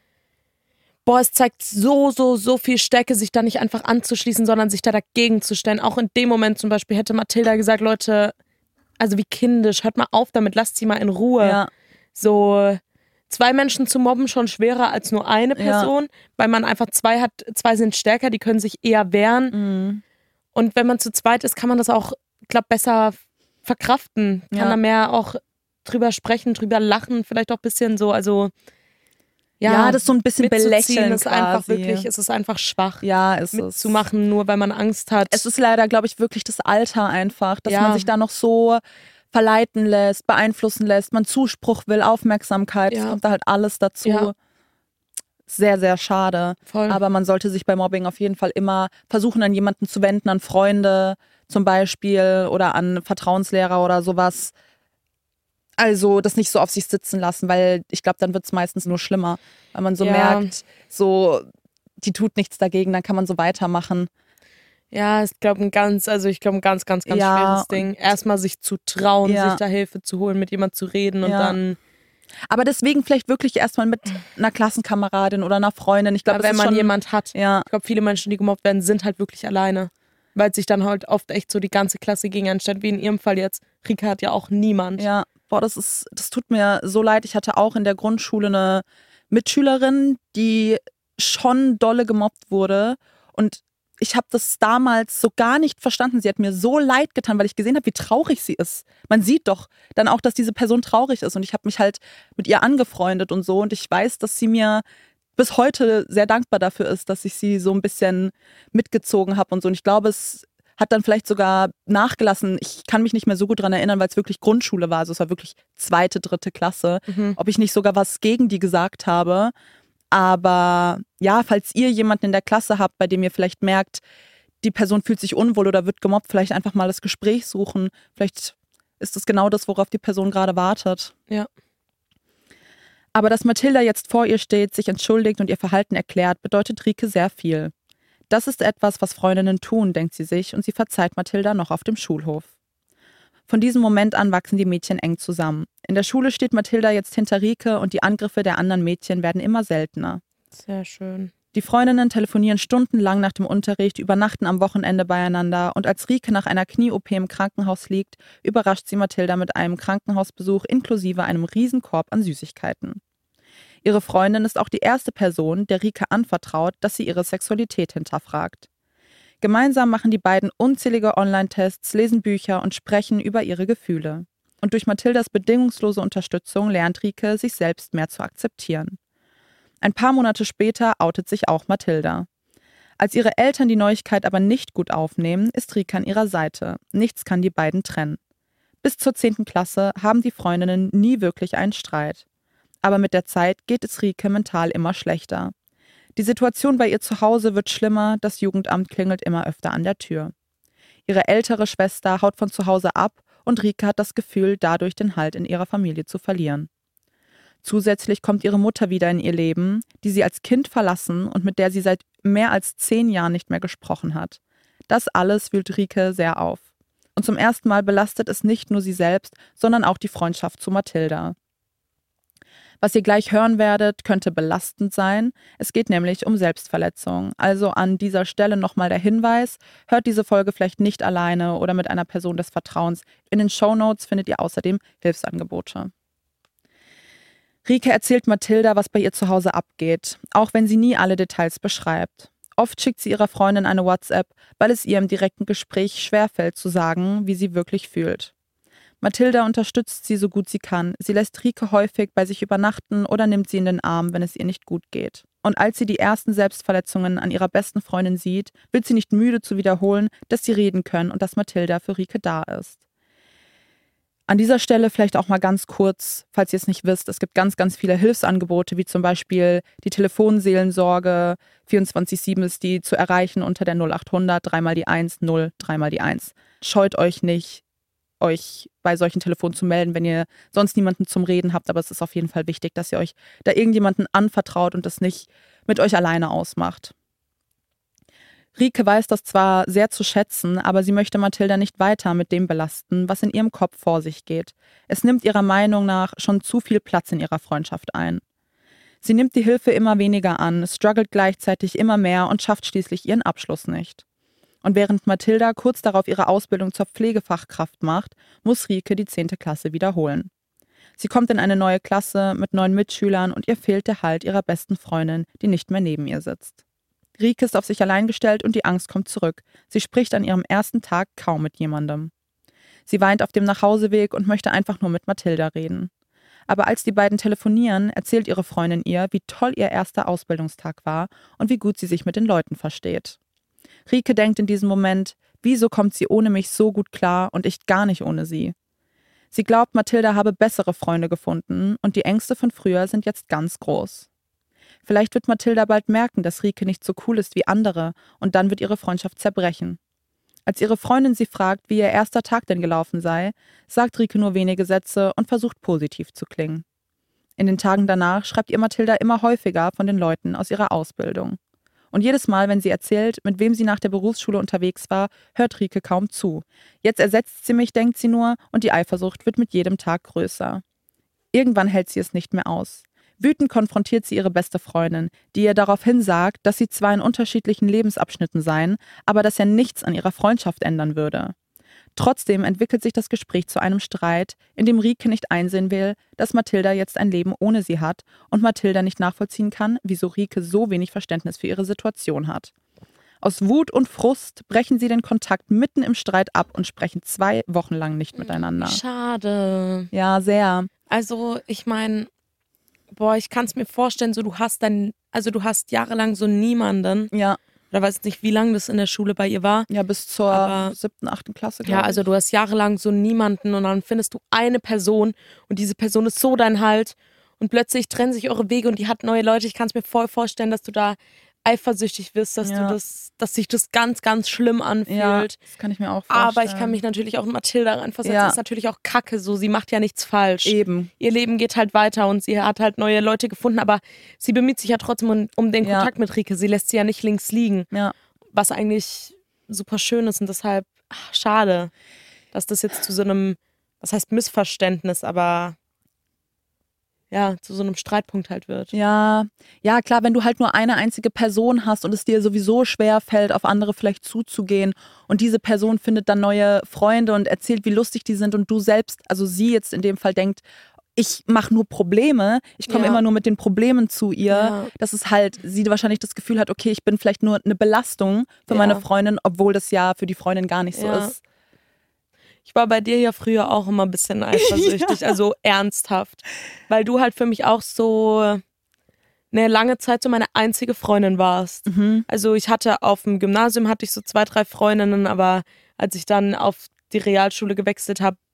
boah, es zeigt so, so, so viel Stärke, sich da nicht einfach anzuschließen, sondern sich da dagegen zu stellen. Auch in dem Moment zum Beispiel hätte Mathilda gesagt, Leute, also wie kindisch, hört mal auf damit, lasst sie mal in Ruhe. Ja. So, zwei Menschen zu mobben schon schwerer als nur eine Person, Ja. weil man einfach zwei hat, zwei sind stärker, die können sich eher wehren. Mhm. Und wenn man zu zweit ist, kann man das auch, glaube besser verkraften. Kann Ja. da mehr auch drüber sprechen, drüber lachen, vielleicht auch ein bisschen so, also ja, Ja, das ist so ein bisschen mitzuziehen belächeln ist einfach quasi. wirklich, es ist einfach schwach, Ja, ist es. mitzumachen, nur weil man Angst hat. Es ist leider, glaube ich, wirklich das Alter einfach, dass Ja. man sich da noch so verleiten lässt, beeinflussen lässt, man Zuspruch will, Aufmerksamkeit, Ja. es kommt da halt alles dazu. Ja. Sehr, sehr schade. Voll. Aber man sollte sich bei Mobbing auf jeden Fall immer versuchen, an jemanden zu wenden, an Freunde zum Beispiel oder an Vertrauenslehrer oder sowas. Also das nicht so auf sich sitzen lassen, weil ich glaube, dann wird es meistens nur schlimmer. Weil man so Ja. merkt, so die tut nichts dagegen, dann kann man so weitermachen. Ja, ich glaube ein ganz, also ich glaube ein ganz, ganz, ganz Ja, schweres Ding. Erstmal sich zu trauen, Ja. sich da Hilfe zu holen, mit jemand zu reden und Ja. dann, Aber deswegen vielleicht wirklich erstmal mit einer Klassenkameradin oder einer Freundin. Ich glaube, wenn man schon, jemand hat. Ja, Ich glaube, viele Menschen, die gemobbt werden, sind halt wirklich alleine. Weil sich dann halt oft echt so die ganze Klasse gegen einen stellt, wie in ihrem Fall jetzt. Rika hat ja auch niemand. ja. Boah, das ist, das tut mir so leid. Ich hatte auch in der Grundschule eine Mitschülerin, die schon dolle gemobbt wurde. Und ich habe das damals so gar nicht verstanden. Sie hat mir so leid getan, weil ich gesehen habe, wie traurig sie ist. Man sieht doch dann auch, dass diese Person traurig ist. Und ich habe mich halt mit ihr angefreundet und so. Und ich weiß, dass sie mir bis heute sehr dankbar dafür ist, dass ich sie so ein bisschen mitgezogen habe und so. Und ich glaube, es hat dann vielleicht sogar nachgelassen. Ich kann mich nicht mehr so gut dran erinnern, weil es wirklich Grundschule war. Also es war wirklich zweite, dritte Klasse. Mhm. Ob ich nicht sogar was gegen die gesagt habe. Aber ja, falls ihr jemanden in der Klasse habt, bei dem ihr vielleicht merkt, die Person fühlt sich unwohl oder wird gemobbt, vielleicht einfach mal das Gespräch suchen. Vielleicht ist das genau das, worauf die Person gerade wartet. Ja. Aber dass Mathilda jetzt vor ihr steht, sich entschuldigt und ihr Verhalten erklärt, bedeutet Rike sehr viel. Das ist etwas, was Freundinnen tun, denkt sie sich, und sie verzeiht Mathilda noch auf dem Schulhof. Von diesem Moment an wachsen die Mädchen eng zusammen. In der Schule steht Mathilda jetzt hinter Rike und die Angriffe der anderen Mädchen werden immer seltener. Sehr schön. Die Freundinnen telefonieren stundenlang nach dem Unterricht, übernachten am Wochenende beieinander und als Rike nach einer Knie-O P im Krankenhaus liegt, überrascht sie Mathilda mit einem Krankenhausbesuch inklusive einem Riesenkorb an Süßigkeiten. Ihre Freundin ist auch die erste Person, der Rike anvertraut, dass sie ihre Sexualität hinterfragt. Gemeinsam machen die beiden unzählige Online-Tests, lesen Bücher und sprechen über ihre Gefühle. Und durch Mathildas bedingungslose Unterstützung lernt Rike, sich selbst mehr zu akzeptieren. Ein paar Monate später outet sich auch Mathilda. Als ihre Eltern die Neuigkeit aber nicht gut aufnehmen, ist Rike an ihrer Seite. Nichts kann die beiden trennen. Bis zur zehnten Klasse haben die Freundinnen nie wirklich einen Streit. Aber mit der Zeit geht es Rike mental immer schlechter. Die Situation bei ihr zu Hause wird schlimmer, das Jugendamt klingelt immer öfter an der Tür. Ihre ältere Schwester haut von zu Hause ab und Rike hat das Gefühl, dadurch den Halt in ihrer Familie zu verlieren. Zusätzlich kommt ihre Mutter wieder in ihr Leben, die sie als Kind verlassen und mit der sie seit mehr als zehn Jahren nicht mehr gesprochen hat. Das alles wühlt Rike sehr auf. Und zum ersten Mal belastet es nicht nur sie selbst, sondern auch die Freundschaft zu Mathilda. Was ihr gleich hören werdet, könnte belastend sein. Es geht nämlich um Selbstverletzung. Also an dieser Stelle nochmal der Hinweis, hört diese Folge vielleicht nicht alleine oder mit einer Person des Vertrauens. In den Shownotes findet ihr außerdem Hilfsangebote. Rike erzählt Mathilda, was bei ihr zu Hause abgeht, auch wenn sie nie alle Details beschreibt. Oft schickt sie ihrer Freundin eine WhatsApp, weil es ihr im direkten Gespräch schwerfällt zu sagen, wie sie wirklich fühlt. Mathilda unterstützt sie so gut sie kann. Sie lässt Rike häufig bei sich übernachten oder nimmt sie in den Arm, wenn es ihr nicht gut geht. Und als sie die ersten Selbstverletzungen an ihrer besten Freundin sieht, wird sie nicht müde zu wiederholen, dass sie reden können und dass Mathilda für Rike da ist. An dieser Stelle vielleicht auch mal ganz kurz, falls ihr es nicht wisst, es gibt ganz, ganz viele Hilfsangebote, wie zum Beispiel die Telefonseelensorge, vierundzwanzig sieben ist die zu erreichen unter der null achthundert, dreimal die eins, null, dreimal die eins. Scheut euch nicht, euch bei solchen Telefonen zu melden, wenn ihr sonst niemanden zum Reden habt, aber es ist auf jeden Fall wichtig, dass ihr euch da irgendjemanden anvertraut und das nicht mit euch alleine ausmacht. Rike weiß das zwar sehr zu schätzen, aber sie möchte Mathilda nicht weiter mit dem belasten, was in ihrem Kopf vor sich geht. Es nimmt ihrer Meinung nach schon zu viel Platz in ihrer Freundschaft ein. Sie nimmt die Hilfe immer weniger an, struggelt gleichzeitig immer mehr und schafft schließlich ihren Abschluss nicht. Und während Mathilda kurz darauf ihre Ausbildung zur Pflegefachkraft macht, muss Rike die zehnte Klasse wiederholen. Sie kommt in eine neue Klasse mit neuen Mitschülern und ihr fehlt der Halt ihrer besten Freundin, die nicht mehr neben ihr sitzt. Rike ist auf sich allein gestellt und die Angst kommt zurück. Sie spricht an ihrem ersten Tag kaum mit jemandem. Sie weint auf dem Nachhauseweg und möchte einfach nur mit Mathilda reden. Aber als die beiden telefonieren, erzählt ihre Freundin ihr, wie toll ihr erster Ausbildungstag war und wie gut sie sich mit den Leuten versteht. Rike denkt in diesem Moment, wieso kommt sie ohne mich so gut klar und ich gar nicht ohne sie? Sie glaubt, Mathilda habe bessere Freunde gefunden und die Ängste von früher sind jetzt ganz groß. Vielleicht wird Mathilda bald merken, dass Rike nicht so cool ist wie andere und dann wird ihre Freundschaft zerbrechen. Als ihre Freundin sie fragt, wie ihr erster Tag denn gelaufen sei, sagt Rike nur wenige Sätze und versucht positiv zu klingen. In den Tagen danach schreibt ihr Mathilda immer häufiger von den Leuten aus ihrer Ausbildung. Und jedes Mal, wenn sie erzählt, mit wem sie nach der Berufsschule unterwegs war, hört Rike kaum zu. Jetzt ersetzt sie mich, denkt sie nur, und die Eifersucht wird mit jedem Tag größer. Irgendwann hält sie es nicht mehr aus. Wütend konfrontiert sie ihre beste Freundin, die ihr daraufhin sagt, dass sie zwar in unterschiedlichen Lebensabschnitten seien, aber dass ja nichts an ihrer Freundschaft ändern würde. Trotzdem entwickelt sich das Gespräch zu einem Streit, in dem Rike nicht einsehen will, dass Mathilda jetzt ein Leben ohne sie hat und Mathilda nicht nachvollziehen kann, wieso Rike so wenig Verständnis für ihre Situation hat. Aus Wut und Frust brechen sie den Kontakt mitten im Streit ab und sprechen zwei Wochen lang nicht miteinander. Schade. Ja, sehr. Also, ich meine, boah, ich kann es mir vorstellen, so du hast dann, also du hast jahrelang so niemanden. Ja. Oder weiß nicht, wie lange das in der Schule bei ihr war. Ja, bis zur Aber, siebten, achten Klasse, glaube Ja, also du hast jahrelang so niemanden und dann findest du eine Person und diese Person ist so dein Halt und plötzlich trennen sich eure Wege und die hat neue Leute. Ich kann es mir voll vorstellen, dass du da eifersüchtig wirst, dass Ja. du das, dass sich das ganz, ganz schlimm anfühlt. Ja, das kann ich mir auch vorstellen. Aber ich kann mich natürlich auch in Mathilda reinversetzen. Ja. Das ist natürlich auch kacke so. Sie macht ja nichts falsch. Eben. Ihr Leben geht halt weiter und sie hat halt neue Leute gefunden, aber sie bemüht sich ja trotzdem um, um den Ja. Kontakt mit Rike. Sie lässt sie ja nicht links liegen, Ja. was eigentlich super schön ist und deshalb ach, schade, dass das jetzt zu so einem, was heißt Missverständnis, aber ja, zu so einem Streitpunkt halt wird. Ja, ja, klar, wenn du halt nur eine einzige Person hast und es dir sowieso schwer fällt, auf andere vielleicht zuzugehen und diese Person findet dann neue Freunde und erzählt, wie lustig die sind und du selbst, also sie jetzt in dem Fall denkt, ich mache nur Probleme, ich komme Ja. immer nur mit den Problemen zu ihr, Ja. dass es halt, sie wahrscheinlich das Gefühl hat, okay, ich bin vielleicht nur eine Belastung für Ja. meine Freundin, obwohl das ja für die Freundin gar nicht so Ja. ist. Ich war bei dir ja früher auch immer ein bisschen eifersüchtig, also ernsthaft. Weil du halt für mich auch so eine lange Zeit so meine einzige Freundin warst. Mhm. Also ich hatte auf dem Gymnasium hatte ich so zwei, drei Freundinnen, aber als ich dann auf die Realschule gewechselt habe,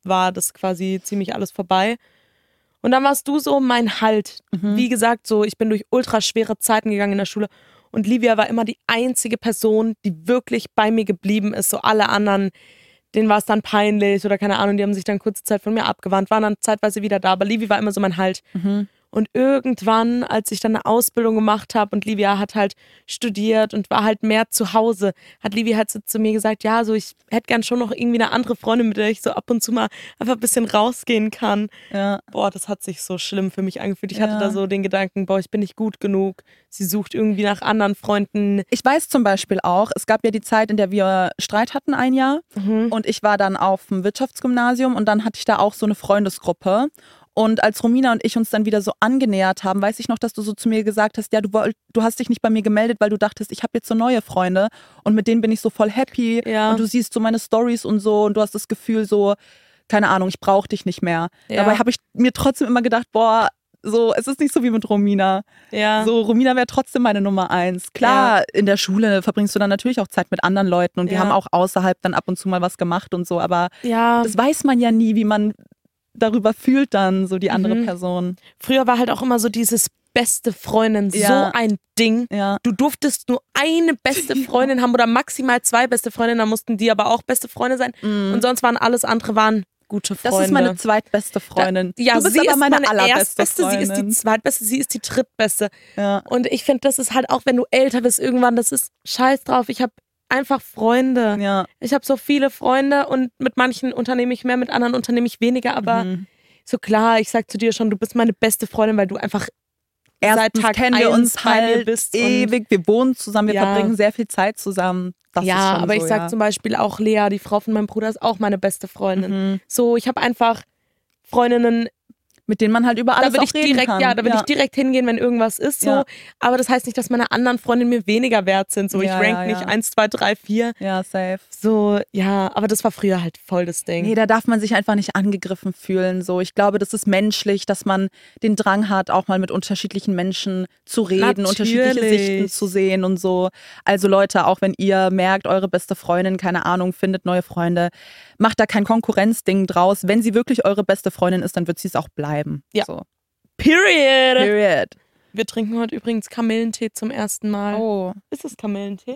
war das quasi ziemlich alles vorbei. Und dann warst du so mein Halt. Mhm. Wie gesagt, so ich bin durch ultra schwere Zeiten gegangen in der Schule und Livia war immer die einzige Person, die wirklich bei mir geblieben ist. So alle anderen, denen war es dann peinlich oder keine Ahnung, die haben sich dann kurze Zeit von mir abgewandt, waren dann zeitweise wieder da, aber Livia war immer so mein Halt. Mhm. Und irgendwann, als ich dann eine Ausbildung gemacht habe und Livia hat halt studiert und war halt mehr zu Hause, hat Livia halt so zu mir gesagt, ja, so ich hätte gern schon noch irgendwie eine andere Freundin, mit der ich so ab und zu mal einfach ein bisschen rausgehen kann. Ja. Boah, das hat sich so schlimm für mich angefühlt. Ich Ja. hatte da so den Gedanken, boah, ich bin nicht gut genug. Sie sucht irgendwie nach anderen Freunden. Ich weiß zum Beispiel auch, es gab ja die Zeit, in der wir Streit hatten, ein Jahr. Mhm. Und ich war dann auf dem Wirtschaftsgymnasium und dann hatte ich da auch so eine Freundesgruppe. Und als Romina und ich uns dann wieder so angenähert haben, weiß ich noch, dass du so zu mir gesagt hast, ja, du, wollt, du hast dich nicht bei mir gemeldet, weil du dachtest, ich habe jetzt so neue Freunde und mit denen bin ich so voll happy. Ja. Und du siehst so meine Stories und so und du hast das Gefühl so, keine Ahnung, ich brauche dich nicht mehr. Ja. Dabei habe ich mir trotzdem immer gedacht, boah, so, es ist nicht so wie mit Romina. Ja. So, Romina wäre trotzdem meine Nummer eins. Klar, Ja. in der Schule verbringst du dann natürlich auch Zeit mit anderen Leuten und wir Ja. haben auch außerhalb dann ab und zu mal was gemacht und so, aber Ja. das weiß man ja nie, wie man darüber fühlt dann, so die andere Mhm. Person. Früher war halt auch immer so dieses beste Freundin, Ja. so ein Ding. Ja. Du durftest nur eine beste Freundin haben oder maximal zwei beste Freundinnen, dann mussten die aber auch beste Freunde sein. Mhm. Und sonst waren alles andere waren gute Freunde. Das ist meine zweitbeste Freundin. Da, ja, du bist sie aber ist meine, meine allerbeste erstbeste, Freundin. sie ist die zweitbeste, sie ist die drittbeste. Ja. Und ich finde, das ist halt auch, wenn du älter bist irgendwann, das ist scheiß drauf. Ich habe einfach Freunde. Ja. Ich habe so viele Freunde und mit manchen unternehme ich mehr, mit anderen unternehme ich weniger, aber Mhm. so klar, ich sag zu dir schon, du bist meine beste Freundin, weil du einfach seit Erstens Tag kennen wir eins uns bei mir halt bist. Und ewig, wir wohnen zusammen, wir Ja. verbringen sehr viel Zeit zusammen. Das ja, ist schon aber so, ich sag ja. zum Beispiel auch Lea, die Frau von meinem Bruder, ist auch meine beste Freundin. Mhm. So, ich habe einfach Freundinnen, Mit denen man halt über alles da würde auch ich reden direkt, kann. ja, da würde ich direkt hingehen, wenn irgendwas ist. So, Ja. aber das heißt nicht, dass meine anderen Freundinnen mir weniger wert sind. So, Ja, ich rank ja, nicht ja. eins, zwei, drei, vier. Ja, safe. So, ja, aber das war früher halt voll das Ding. Nee, da darf man sich einfach nicht angegriffen fühlen. So, ich glaube, das ist menschlich, dass man den Drang hat, auch mal mit unterschiedlichen Menschen zu reden, Natürlich. unterschiedliche Sichten zu sehen und so. Also Leute, auch wenn ihr merkt, eure beste Freundin, keine Ahnung, findet neue Freunde, macht da kein Konkurrenzding draus. Wenn sie wirklich eure beste Freundin ist, dann wird sie es auch bleiben. Ja. So. Period. Period. Wir trinken heute übrigens Kamillentee zum ersten Mal. Oh. Ist es Kamillentee?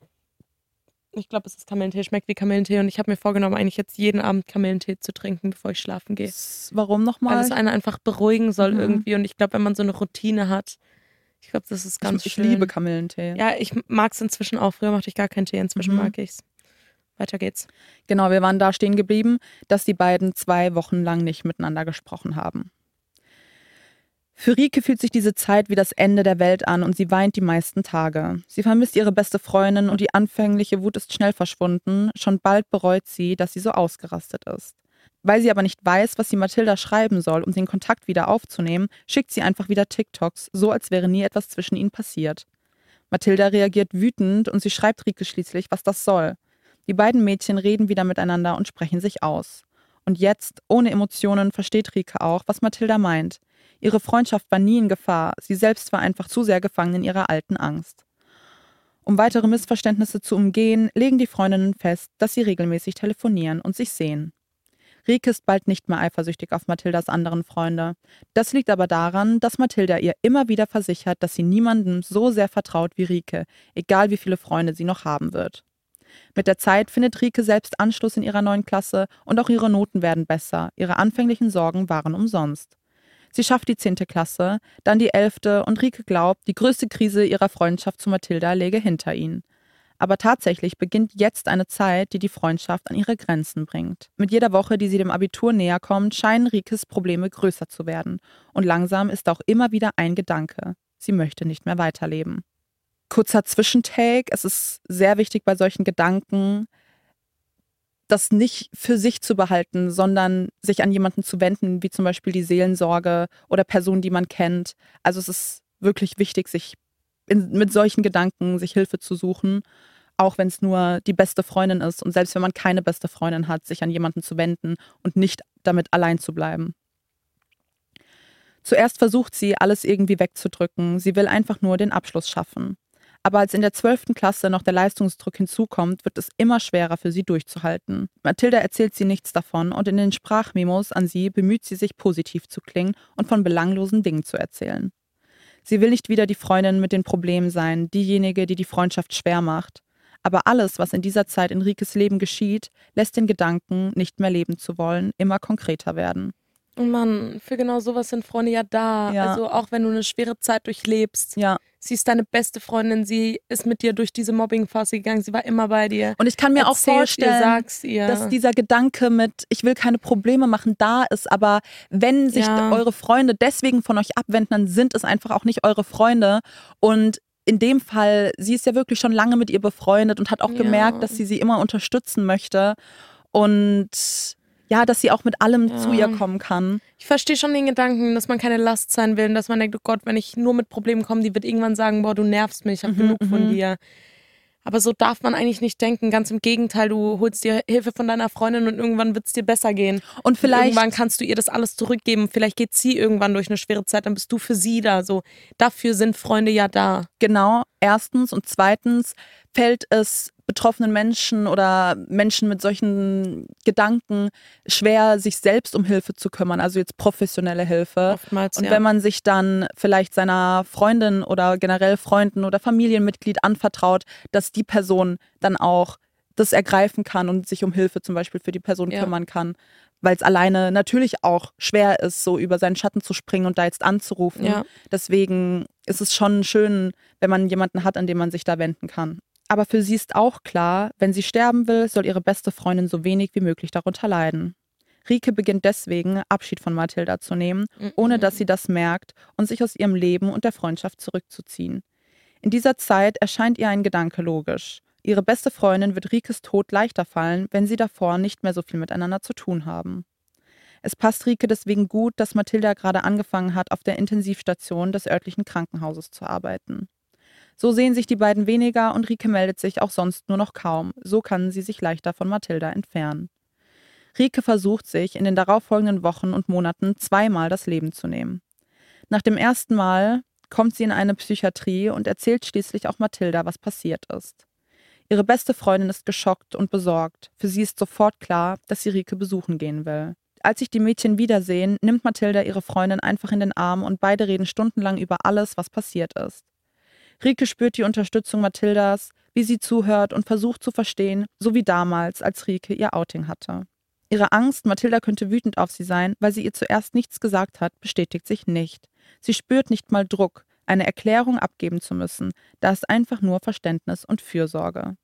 Ich glaube, es ist Kamillentee. Schmeckt wie Kamillentee. Und ich habe mir vorgenommen, eigentlich jetzt jeden Abend Kamillentee zu trinken, bevor ich schlafen gehe. Warum Weil nochmal? es einen einfach beruhigen soll Mhm. irgendwie. Und ich glaube, wenn man so eine Routine hat, ich glaube, das ist ganz Ich, ich schön. liebe Kamillentee. Ja, ich mag es inzwischen auch. Früher mochte ich gar keinen Tee, inzwischen Mhm. mag ich's. Weiter geht's. Genau, wir waren da stehen geblieben, dass die beiden zwei Wochen lang nicht miteinander gesprochen haben. Für Rike fühlt sich diese Zeit wie das Ende der Welt an und sie weint die meisten Tage. Sie vermisst ihre beste Freundin und die anfängliche Wut ist schnell verschwunden. Schon bald bereut sie, dass sie so ausgerastet ist. Weil sie aber nicht weiß, was sie Mathilda schreiben soll, um den Kontakt wieder aufzunehmen, schickt sie einfach wieder TikToks, so als wäre nie etwas zwischen ihnen passiert. Mathilda reagiert wütend und sie schreibt Rike schließlich, was das soll. Die beiden Mädchen reden wieder miteinander und sprechen sich aus. Und jetzt, ohne Emotionen, versteht Rike auch, was Mathilda meint. Ihre Freundschaft war nie in Gefahr, sie selbst war einfach zu sehr gefangen in ihrer alten Angst. Um weitere Missverständnisse zu umgehen, legen die Freundinnen fest, dass sie regelmäßig telefonieren und sich sehen. Rike ist bald nicht mehr eifersüchtig auf Mathildas anderen Freunde. Das liegt aber daran, dass Mathilda ihr immer wieder versichert, dass sie niemandem so sehr vertraut wie Rike, egal wie viele Freunde sie noch haben wird. Mit der Zeit findet Rike selbst Anschluss in ihrer neuen Klasse und auch ihre Noten werden besser. Ihre anfänglichen Sorgen waren umsonst. Sie schafft die zehnte Klasse, dann die elfte und Rike glaubt, die größte Krise ihrer Freundschaft zu Mathilda läge hinter ihnen. Aber tatsächlich beginnt jetzt eine Zeit, die die Freundschaft an ihre Grenzen bringt. Mit jeder Woche, die sie dem Abitur näher kommt, scheinen Rikes Probleme größer zu werden. Und langsam ist auch immer wieder ein Gedanke. Sie möchte nicht mehr weiterleben. Kurzer Zwischentake. Es ist sehr wichtig bei solchen Gedanken, das nicht für sich zu behalten, sondern sich an jemanden zu wenden, wie zum Beispiel die Seelensorge oder Personen, die man kennt. Also es ist wirklich wichtig, sich in, mit solchen Gedanken sich Hilfe zu suchen, auch wenn es nur die beste Freundin ist und selbst wenn man keine beste Freundin hat, sich an jemanden zu wenden und nicht damit allein zu bleiben. Zuerst versucht sie, alles irgendwie wegzudrücken. Sie will einfach nur den Abschluss schaffen. Aber als in der zwölften Klasse noch der Leistungsdruck hinzukommt, wird es immer schwerer für sie durchzuhalten. Mathilda erzählt sie nichts davon und in den Sprachmemos an sie bemüht sie sich, positiv zu klingen und von belanglosen Dingen zu erzählen. Sie will nicht wieder die Freundin mit den Problemen sein, diejenige, die die Freundschaft schwer macht. Aber alles, was in dieser Zeit in Rikes Leben geschieht, lässt den Gedanken, nicht mehr leben zu wollen, immer konkreter werden. Oh Mann, für genau sowas sind Freunde ja da. Ja. Also auch wenn du eine schwere Zeit durchlebst. Ja. Sie ist deine beste Freundin, sie ist mit dir durch diese Mobbing-Phase gegangen, sie war immer bei dir. Und ich kann mir auch Erzähl's vorstellen, ihr, sag's ihr. dass dieser Gedanke mit, ich will keine Probleme machen, da ist. Aber wenn sich Ja. eure Freunde deswegen von euch abwenden, dann sind es einfach auch nicht eure Freunde. Und in dem Fall, sie ist ja wirklich schon lange mit ihr befreundet und hat auch Ja. gemerkt, dass sie sie immer unterstützen möchte. Und ja, dass sie auch mit allem Ja. zu ihr kommen kann. Ich verstehe schon den Gedanken, dass man keine Last sein will und dass man denkt, oh Gott, wenn ich nur mit Problemen komme, die wird irgendwann sagen, boah, du nervst mich, ich habe Mhm, genug von mhm. dir. Aber so darf man eigentlich nicht denken. Ganz im Gegenteil, du holst dir Hilfe von deiner Freundin und irgendwann wird es dir besser gehen. Und Und vielleicht, irgendwann kannst du ihr das alles zurückgeben. Vielleicht geht sie irgendwann durch eine schwere Zeit, dann bist du für sie da. So, dafür sind Freunde ja da. genau, erstens und zweitens fällt es betroffenen Menschen oder Menschen mit solchen Gedanken schwer, sich selbst um Hilfe zu kümmern, also jetzt professionelle Hilfe. Oftmals, Und ja. wenn man sich dann vielleicht seiner Freundin oder generell Freunden oder Familienmitglied anvertraut, dass die Person dann auch das ergreifen kann und sich um Hilfe zum Beispiel für die Person Ja. kümmern kann, weil es alleine natürlich auch schwer ist, so über seinen Schatten zu springen und da jetzt anzurufen. Ja. Deswegen ist es schon schön, wenn man jemanden hat, an den man sich da wenden kann. Aber für sie ist auch klar, wenn sie sterben will, soll ihre beste Freundin so wenig wie möglich darunter leiden. Rike beginnt deswegen, Abschied von Mathilda zu nehmen, ohne dass sie das merkt und sich aus ihrem Leben und der Freundschaft zurückzuziehen. In dieser Zeit erscheint ihr ein Gedanke logisch. Ihre beste Freundin wird Rikes Tod leichter fallen, wenn sie davor nicht mehr so viel miteinander zu tun haben. Es passt Rike deswegen gut, dass Mathilda gerade angefangen hat, auf der Intensivstation des örtlichen Krankenhauses zu arbeiten. So sehen sich die beiden weniger und Rike meldet sich auch sonst nur noch kaum. So kann sie sich leichter von Mathilda entfernen. Rike versucht sich in den darauffolgenden Wochen und Monaten zweimal das Leben zu nehmen. Nach dem ersten Mal kommt sie in eine Psychiatrie und erzählt schließlich auch Mathilda, was passiert ist. Ihre beste Freundin ist geschockt und besorgt. Für sie ist sofort klar, dass sie Rike besuchen gehen will. Als sich die Mädchen wiedersehen, nimmt Mathilda ihre Freundin einfach in den Arm und beide reden stundenlang über alles, was passiert ist. Rike spürt die Unterstützung Mathildas, wie sie zuhört und versucht zu verstehen, so wie damals, als Rike ihr Outing hatte. Ihre Angst, Mathilda könnte wütend auf sie sein, weil sie ihr zuerst nichts gesagt hat, bestätigt sich nicht. Sie spürt nicht mal Druck, eine Erklärung abgeben zu müssen. Da ist einfach nur Verständnis und Fürsorge.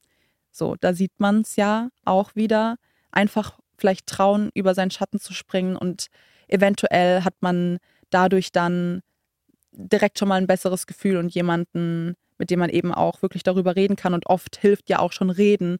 So, da sieht man es ja auch wieder. Einfach vielleicht trauen, über seinen Schatten zu springen und eventuell hat man dadurch dann direkt schon mal ein besseres Gefühl und jemanden, mit dem man eben auch wirklich darüber reden kann. Und oft hilft ja auch schon Reden,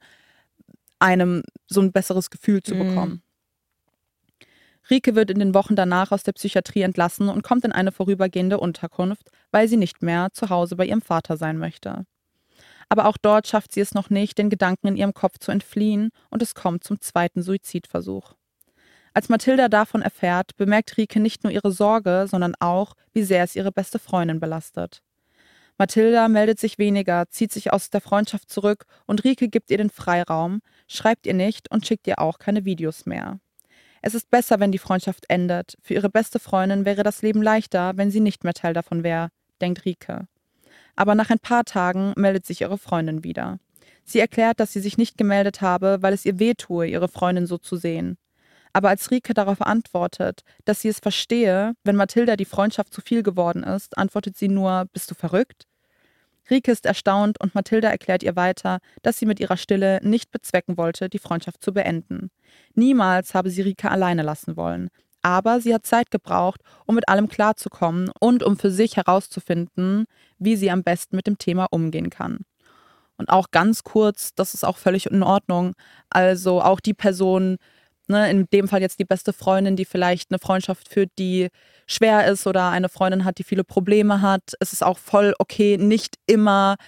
einem so ein besseres Gefühl zu bekommen. Mm. Rike wird in den Wochen danach aus der Psychiatrie entlassen und kommt in eine vorübergehende Unterkunft, weil sie nicht mehr zu Hause bei ihrem Vater sein möchte. Aber auch dort schafft sie es noch nicht, den Gedanken in ihrem Kopf zu entfliehen und es kommt zum zweiten Suizidversuch. Als Mathilda davon erfährt, bemerkt Rike nicht nur ihre Sorge, sondern auch, wie sehr es ihre beste Freundin belastet. Mathilda meldet sich weniger, zieht sich aus der Freundschaft zurück und Rike gibt ihr den Freiraum, schreibt ihr nicht und schickt ihr auch keine Videos mehr. Es ist besser, wenn die Freundschaft endet. Für ihre beste Freundin wäre das Leben leichter, wenn sie nicht mehr Teil davon wäre, denkt Rike. Aber nach ein paar Tagen meldet sich ihre Freundin wieder. Sie erklärt, dass sie sich nicht gemeldet habe, weil es ihr wehtue, ihre Freundin so zu sehen. Aber als Rike darauf antwortet, dass sie es verstehe, wenn Mathilda die Freundschaft zu viel geworden ist, antwortet sie nur, bist du verrückt? Rike ist erstaunt und Mathilda erklärt ihr weiter, dass sie mit ihrer Stille nicht bezwecken wollte, die Freundschaft zu beenden. Niemals habe sie Rike alleine lassen wollen. Aber sie hat Zeit gebraucht, um mit allem klarzukommen und um für sich herauszufinden, wie sie am besten mit dem Thema umgehen kann. Und auch ganz kurz, das ist auch völlig in Ordnung, also auch die Person, ne, in dem Fall jetzt die beste Freundin, die vielleicht eine Freundschaft führt, die schwer ist oder eine Freundin hat, die viele Probleme hat. Es ist auch voll okay, nicht immer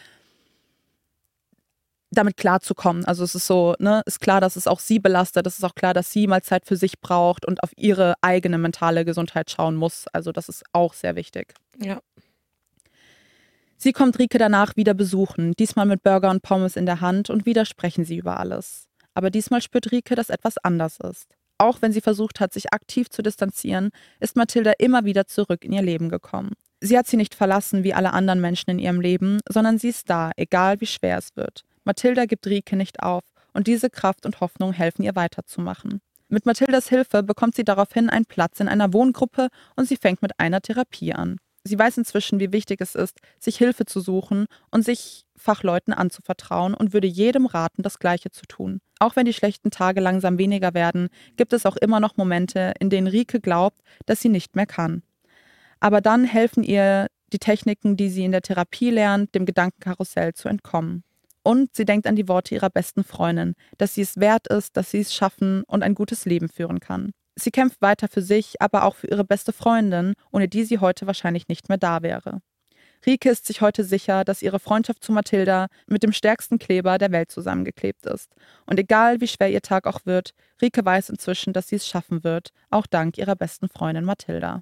damit klarzukommen. Also es ist so, ne, ist klar, dass es auch sie belastet. Es ist auch klar, dass sie mal Zeit für sich braucht und auf ihre eigene mentale Gesundheit schauen muss. Also das ist auch sehr wichtig. Ja. Sie kommt Rike danach wieder besuchen, diesmal mit Burger und Pommes in der Hand und wieder sprechen sie über alles. Aber diesmal spürt Rike, dass etwas anders ist. Auch wenn sie versucht hat, sich aktiv zu distanzieren, ist Mathilda immer wieder zurück in ihr Leben gekommen. Sie hat sie nicht verlassen wie alle anderen Menschen in ihrem Leben, sondern sie ist da, egal wie schwer es wird. Mathilda gibt Rike nicht auf und diese Kraft und Hoffnung helfen ihr weiterzumachen. Mit Mathildas Hilfe bekommt sie daraufhin einen Platz in einer Wohngruppe und sie fängt mit einer Therapie an. Sie weiß inzwischen, wie wichtig es ist, sich Hilfe zu suchen und sich Fachleuten anzuvertrauen und würde jedem raten, das Gleiche zu tun. Auch wenn die schlechten Tage langsam weniger werden, gibt es auch immer noch Momente, in denen Rike glaubt, dass sie nicht mehr kann. Aber dann helfen ihr die Techniken, die sie in der Therapie lernt, dem Gedankenkarussell zu entkommen. Und sie denkt an die Worte ihrer besten Freundin, dass sie es wert ist, dass sie es schaffen und ein gutes Leben führen kann. Sie kämpft weiter für sich, aber auch für ihre beste Freundin, ohne die sie heute wahrscheinlich nicht mehr da wäre. Rike ist sich heute sicher, dass ihre Freundschaft zu Mathilda mit dem stärksten Kleber der Welt zusammengeklebt ist. Und egal wie schwer ihr Tag auch wird, Rike weiß inzwischen, dass sie es schaffen wird, auch dank ihrer besten Freundin Mathilda.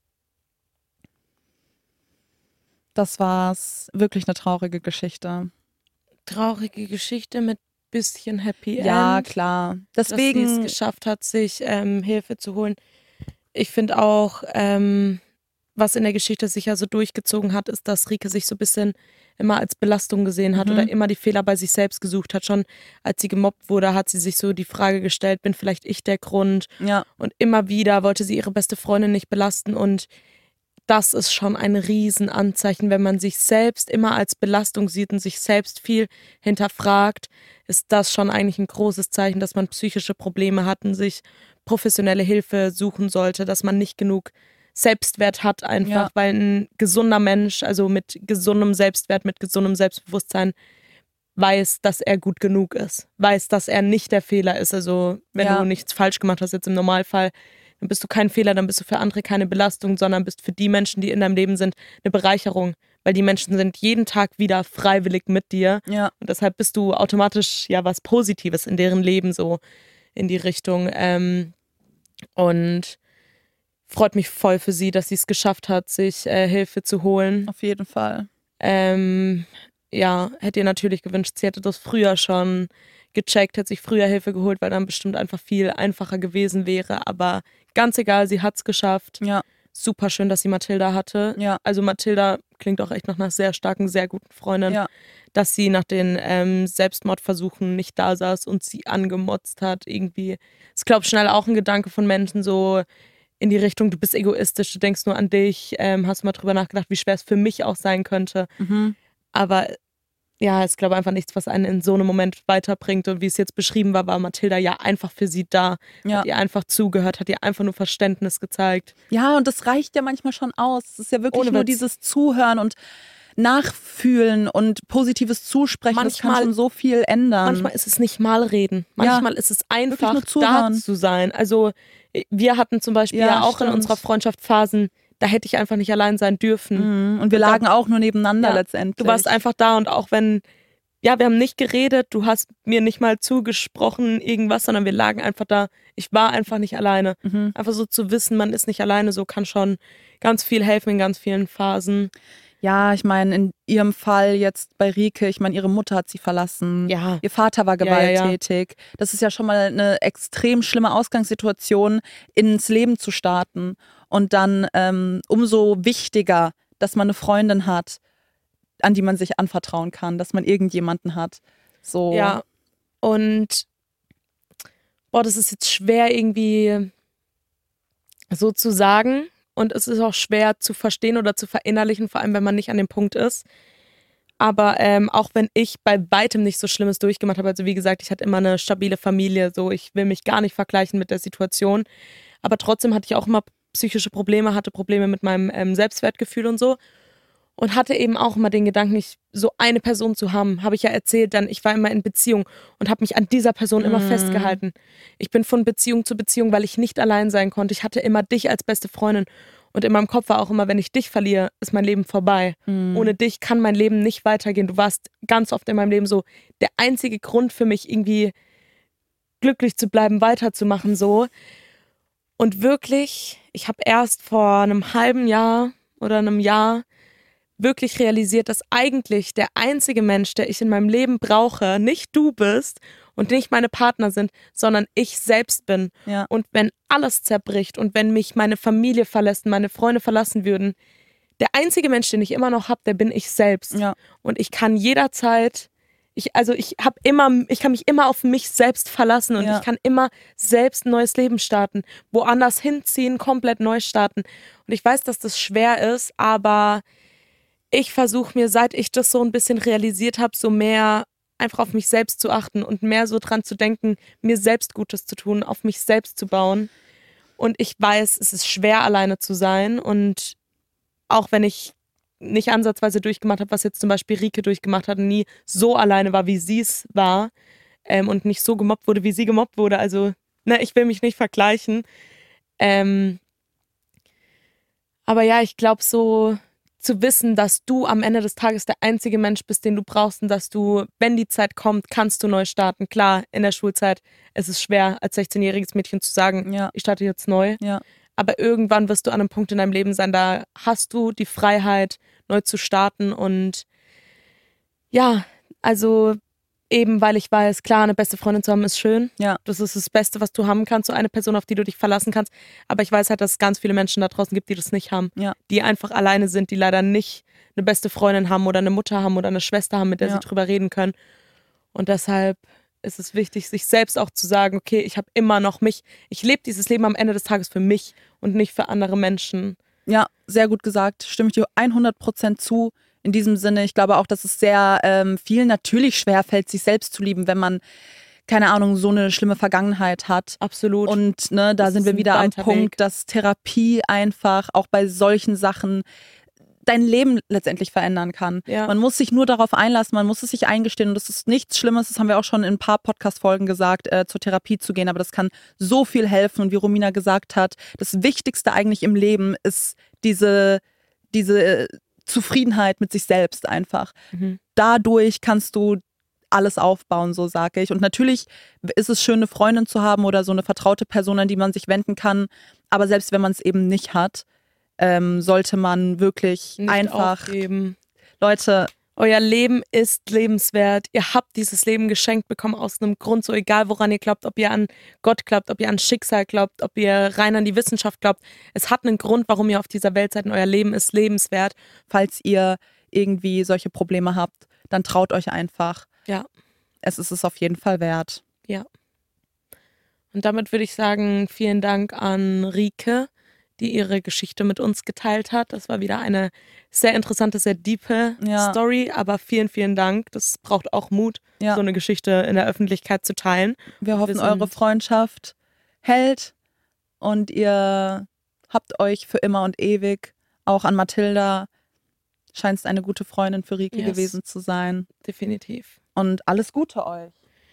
Das war's. Wirklich eine traurige Geschichte. Traurige Geschichte mit bisschen Happy End. Ja, klar. Deswegen, dass sie es geschafft hat, sich ähm, Hilfe zu holen. Ich finde auch, ähm, was in der Geschichte sich ja so durchgezogen hat, ist, dass Rike sich so ein bisschen immer als Belastung gesehen hat Mhm. oder immer die Fehler bei sich selbst gesucht hat. Schon als sie gemobbt wurde, hat sie sich so die Frage gestellt, bin vielleicht ich der Grund? ja, Und immer wieder wollte sie ihre beste Freundin nicht belasten und das ist schon ein Riesenanzeichen, wenn man sich selbst immer als Belastung sieht und sich selbst viel hinterfragt, ist das schon eigentlich ein großes Zeichen, dass man psychische Probleme hat und sich professionelle Hilfe suchen sollte, dass man nicht genug Selbstwert hat einfach, Ja. weil ein gesunder Mensch, also mit gesundem Selbstwert, mit gesundem Selbstbewusstsein, weiß, dass er gut genug ist, weiß, dass er nicht der Fehler ist. Also wenn Ja. du nichts falsch gemacht hast jetzt im Normalfall, dann bist du kein Fehler, dann bist du für andere keine Belastung, sondern bist für die Menschen, die in deinem Leben sind, eine Bereicherung. Weil die Menschen sind jeden Tag wieder freiwillig mit dir. ja, Und deshalb bist du automatisch ja was Positives in deren Leben so in die Richtung. Ähm, und freut mich voll für sie, dass sie es geschafft hat, sich äh, Hilfe zu holen. auf jeden Fall. Ähm, ja, hätte ihr natürlich gewünscht, sie hätte das früher schon gecheckt, hätte sich früher Hilfe geholt, weil dann bestimmt einfach viel einfacher gewesen wäre. Aber ganz egal, sie hat es geschafft. Ja, Super schön, dass sie Mathilda hatte. ja, Also Mathilda klingt auch echt nach einer sehr starken, sehr guten Freundin. ja, Dass sie nach den ähm, Selbstmordversuchen nicht da saß und sie angemotzt hat. Irgendwie, ich glaube, schnell auch ein Gedanke von Menschen so in die Richtung, du bist egoistisch, du denkst nur an dich. Ähm, hast du mal drüber nachgedacht, wie schwer es für mich auch sein könnte. mhm. Aber ja, ich glaube einfach nichts, was einen in so einem Moment weiterbringt. Und wie es jetzt beschrieben war, war Mathilda ja einfach für sie da. ja. Hat ihr einfach zugehört, hat ihr einfach nur Verständnis gezeigt. Ja, und das reicht ja manchmal schon aus. Es ist ja wirklich Ohne nur Witz. dieses Zuhören und Nachfühlen und positives Zusprechen. das kann Manchmal- schon so viel ändern. Manchmal ist es nicht mal reden. Manchmal ist es einfach nur da zuhören. zu sein. Also wir hatten zum Beispiel ja, Ja, auch in stimmt. unserer Freundschaft Phasen, da hätte ich einfach nicht allein sein dürfen. Mhm. Und wir Da- lagen auch nur nebeneinander Ja, letztendlich. Du warst einfach da und auch wenn, ja, wir haben nicht geredet, du hast mir nicht mal zugesprochen, irgendwas, sondern wir lagen einfach da. Ich war einfach nicht alleine. Mhm. Einfach so zu wissen, man ist nicht alleine, so kann schon ganz viel helfen in ganz vielen Phasen. Ja, ich meine, in ihrem Fall jetzt bei Rike, ich meine, ihre Mutter hat sie verlassen. Ja. Ihr Vater war Ja, ja, ja. gewalttätig. Das ist ja schon mal eine extrem schlimme Ausgangssituation, ins Leben zu starten. Und dann ähm, umso wichtiger, dass man eine Freundin hat, an die man sich anvertrauen kann, dass man irgendjemanden hat. So. Ja. Und boah, das ist jetzt schwer irgendwie so zu sagen. Und es ist auch schwer zu verstehen oder zu verinnerlichen, vor allem wenn man nicht an dem Punkt ist. Aber ähm, auch wenn ich bei weitem nicht so Schlimmes durchgemacht habe, also wie gesagt, ich hatte immer eine stabile Familie, so ich will mich gar nicht vergleichen mit der Situation. Aber trotzdem hatte ich auch immer psychische Probleme, hatte Probleme mit meinem ähm, Selbstwertgefühl und so. Und hatte eben auch immer den Gedanken, nicht so eine Person zu haben, habe ich ja erzählt, dann ich war immer in Beziehung und habe mich an dieser Person immer Mhm. festgehalten. Ich bin von Beziehung zu Beziehung, weil ich nicht allein sein konnte. Ich hatte immer dich als beste Freundin und in meinem Kopf war auch immer, wenn ich dich verliere, ist mein Leben vorbei. Mhm. Ohne dich kann mein Leben nicht weitergehen. Du warst ganz oft in meinem Leben so der einzige Grund für mich, irgendwie glücklich zu bleiben, weiterzumachen so. Und wirklich, ich habe erst vor einem halben Jahr oder einem Jahr wirklich realisiert, dass eigentlich der einzige Mensch, der ich in meinem Leben brauche, nicht du bist und nicht meine Partner sind, sondern ich selbst bin. Ja. Und wenn alles zerbricht und wenn mich meine Familie verlässt, meine Freunde verlassen würden, der einzige Mensch, den ich immer noch habe, der bin ich selbst. Ja. Und ich kann jederzeit, ich, also ich habe immer, ich kann mich immer auf mich selbst verlassen und Ja. ich kann immer selbst ein neues Leben starten, woanders hinziehen, komplett neu starten. Und ich weiß, dass das schwer ist, aber ich versuche mir, seit ich das so ein bisschen realisiert habe, so mehr einfach auf mich selbst zu achten und mehr so dran zu denken, mir selbst Gutes zu tun, auf mich selbst zu bauen. Und ich weiß, es ist schwer, alleine zu sein. Und auch wenn ich nicht ansatzweise durchgemacht habe, was jetzt zum Beispiel Rike durchgemacht hat und nie so alleine war, wie sie es war ähm, und nicht so gemobbt wurde, wie sie gemobbt wurde. Also, ne, ich will mich nicht vergleichen. Ähm, aber ja, ich glaube so zu wissen, dass du am Ende des Tages der einzige Mensch bist, den du brauchst und dass du, wenn die Zeit kommt, kannst du neu starten. Klar, in der Schulzeit ist es schwer, als sechzehnjähriges Mädchen zu sagen, Ja. ich starte jetzt neu. Ja. Aber irgendwann wirst du an einem Punkt in deinem Leben sein, da hast du die Freiheit, neu zu starten. Und ja, also eben, weil ich weiß, klar, eine beste Freundin zu haben ist schön. Ja. Das ist das Beste, was du haben kannst, so eine Person, auf die du dich verlassen kannst. Aber ich weiß halt, dass es ganz viele Menschen da draußen gibt, die das nicht haben. Ja. Die einfach alleine sind, die leider nicht eine beste Freundin haben oder eine Mutter haben oder eine Schwester haben, mit der Ja. sie drüber reden können. Und deshalb ist es wichtig, sich selbst auch zu sagen, okay, ich habe immer noch mich, ich lebe dieses Leben am Ende des Tages für mich und nicht für andere Menschen. Ja, sehr gut gesagt. Stimme ich dir hundert Prozent zu. In diesem Sinne, ich glaube auch, dass es sehr ähm, vielen natürlich schwerfällt, sich selbst zu lieben, wenn man, keine Ahnung, so eine schlimme Vergangenheit hat. Absolut. Und ne, da Das sind ist wir ein wieder am weiter Punkt, Weg. dass Therapie einfach auch bei solchen Sachen dein Leben letztendlich verändern kann. Ja. Man muss sich nur darauf einlassen, man muss es sich eingestehen und das ist nichts Schlimmes, das haben wir auch schon in ein paar Podcast-Folgen gesagt, äh, zur Therapie zu gehen, aber das kann so viel helfen und wie Romina gesagt hat, das Wichtigste eigentlich im Leben ist diese, diese Zufriedenheit mit sich selbst einfach. Mhm. Dadurch kannst du alles aufbauen, so sage ich. Und natürlich ist es schön, eine Freundin zu haben oder so eine vertraute Person, an die man sich wenden kann, aber selbst wenn man es eben nicht hat, Ähm, sollte man wirklich Nicht einfach, aufgeben. Leute, Euer Leben ist lebenswert. Ihr habt dieses Leben geschenkt bekommen aus einem Grund, so egal woran ihr glaubt, ob ihr an Gott glaubt, ob ihr an Schicksal glaubt, ob ihr rein an die Wissenschaft glaubt. Es hat einen Grund, warum ihr auf dieser Welt seid und euer Leben ist lebenswert. falls ihr irgendwie solche Probleme habt, dann traut euch einfach. Ja, Es ist es auf jeden Fall wert. ja. Und damit würde ich sagen, vielen Dank an Rike, die ihre Geschichte mit uns geteilt hat. Das war wieder eine sehr interessante, sehr diepe Ja. Story, aber vielen, vielen Dank. Das braucht auch Mut, Ja. so eine Geschichte in der Öffentlichkeit zu teilen. Wir hoffen, sind- eure Freundschaft hält und ihr habt euch für immer und ewig. Auch an Mathilda scheint es eine gute Freundin für Rike Yes. gewesen zu sein. Definitiv. Und alles Gute euch.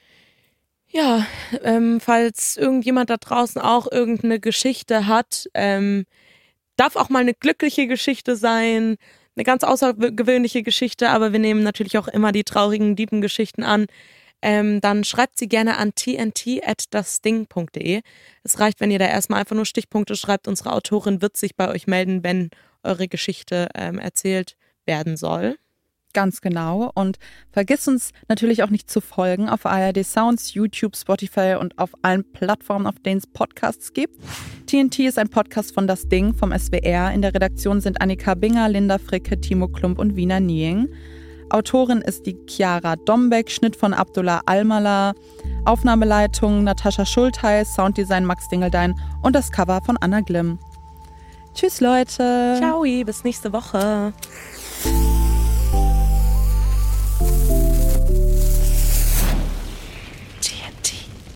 Ja, ähm, falls irgendjemand da draußen auch irgendeine Geschichte hat, ähm, darf auch mal eine glückliche Geschichte sein, eine ganz außergewöhnliche Geschichte, aber wir nehmen natürlich auch immer die traurigen, tiefen Geschichten an. Ähm, dann schreibt sie gerne an t n t at das ding punkt de. Es reicht, wenn ihr da erstmal einfach nur Stichpunkte schreibt. Unsere Autorin wird sich bei euch melden, wenn eure Geschichte ähm, erzählt werden soll. Ganz genau. Und vergiss uns natürlich auch nicht zu folgen auf A R D Sounds, YouTube, Spotify und auf allen Plattformen, auf denen es Podcasts gibt. T N T ist ein Podcast von Das Ding vom S W R. In der Redaktion sind Annika Binger, Linda Fricke, Timo Klump und Wiener Nieng. Autorin ist die Chiara Dombeck, Schnitt von Abdullah Almala, Aufnahmeleitung Natascha Schultheiß, Sounddesign Max Dingeldein und das Cover von Anna Glimm. Tschüss, Leute. Ciao, bis nächste Woche.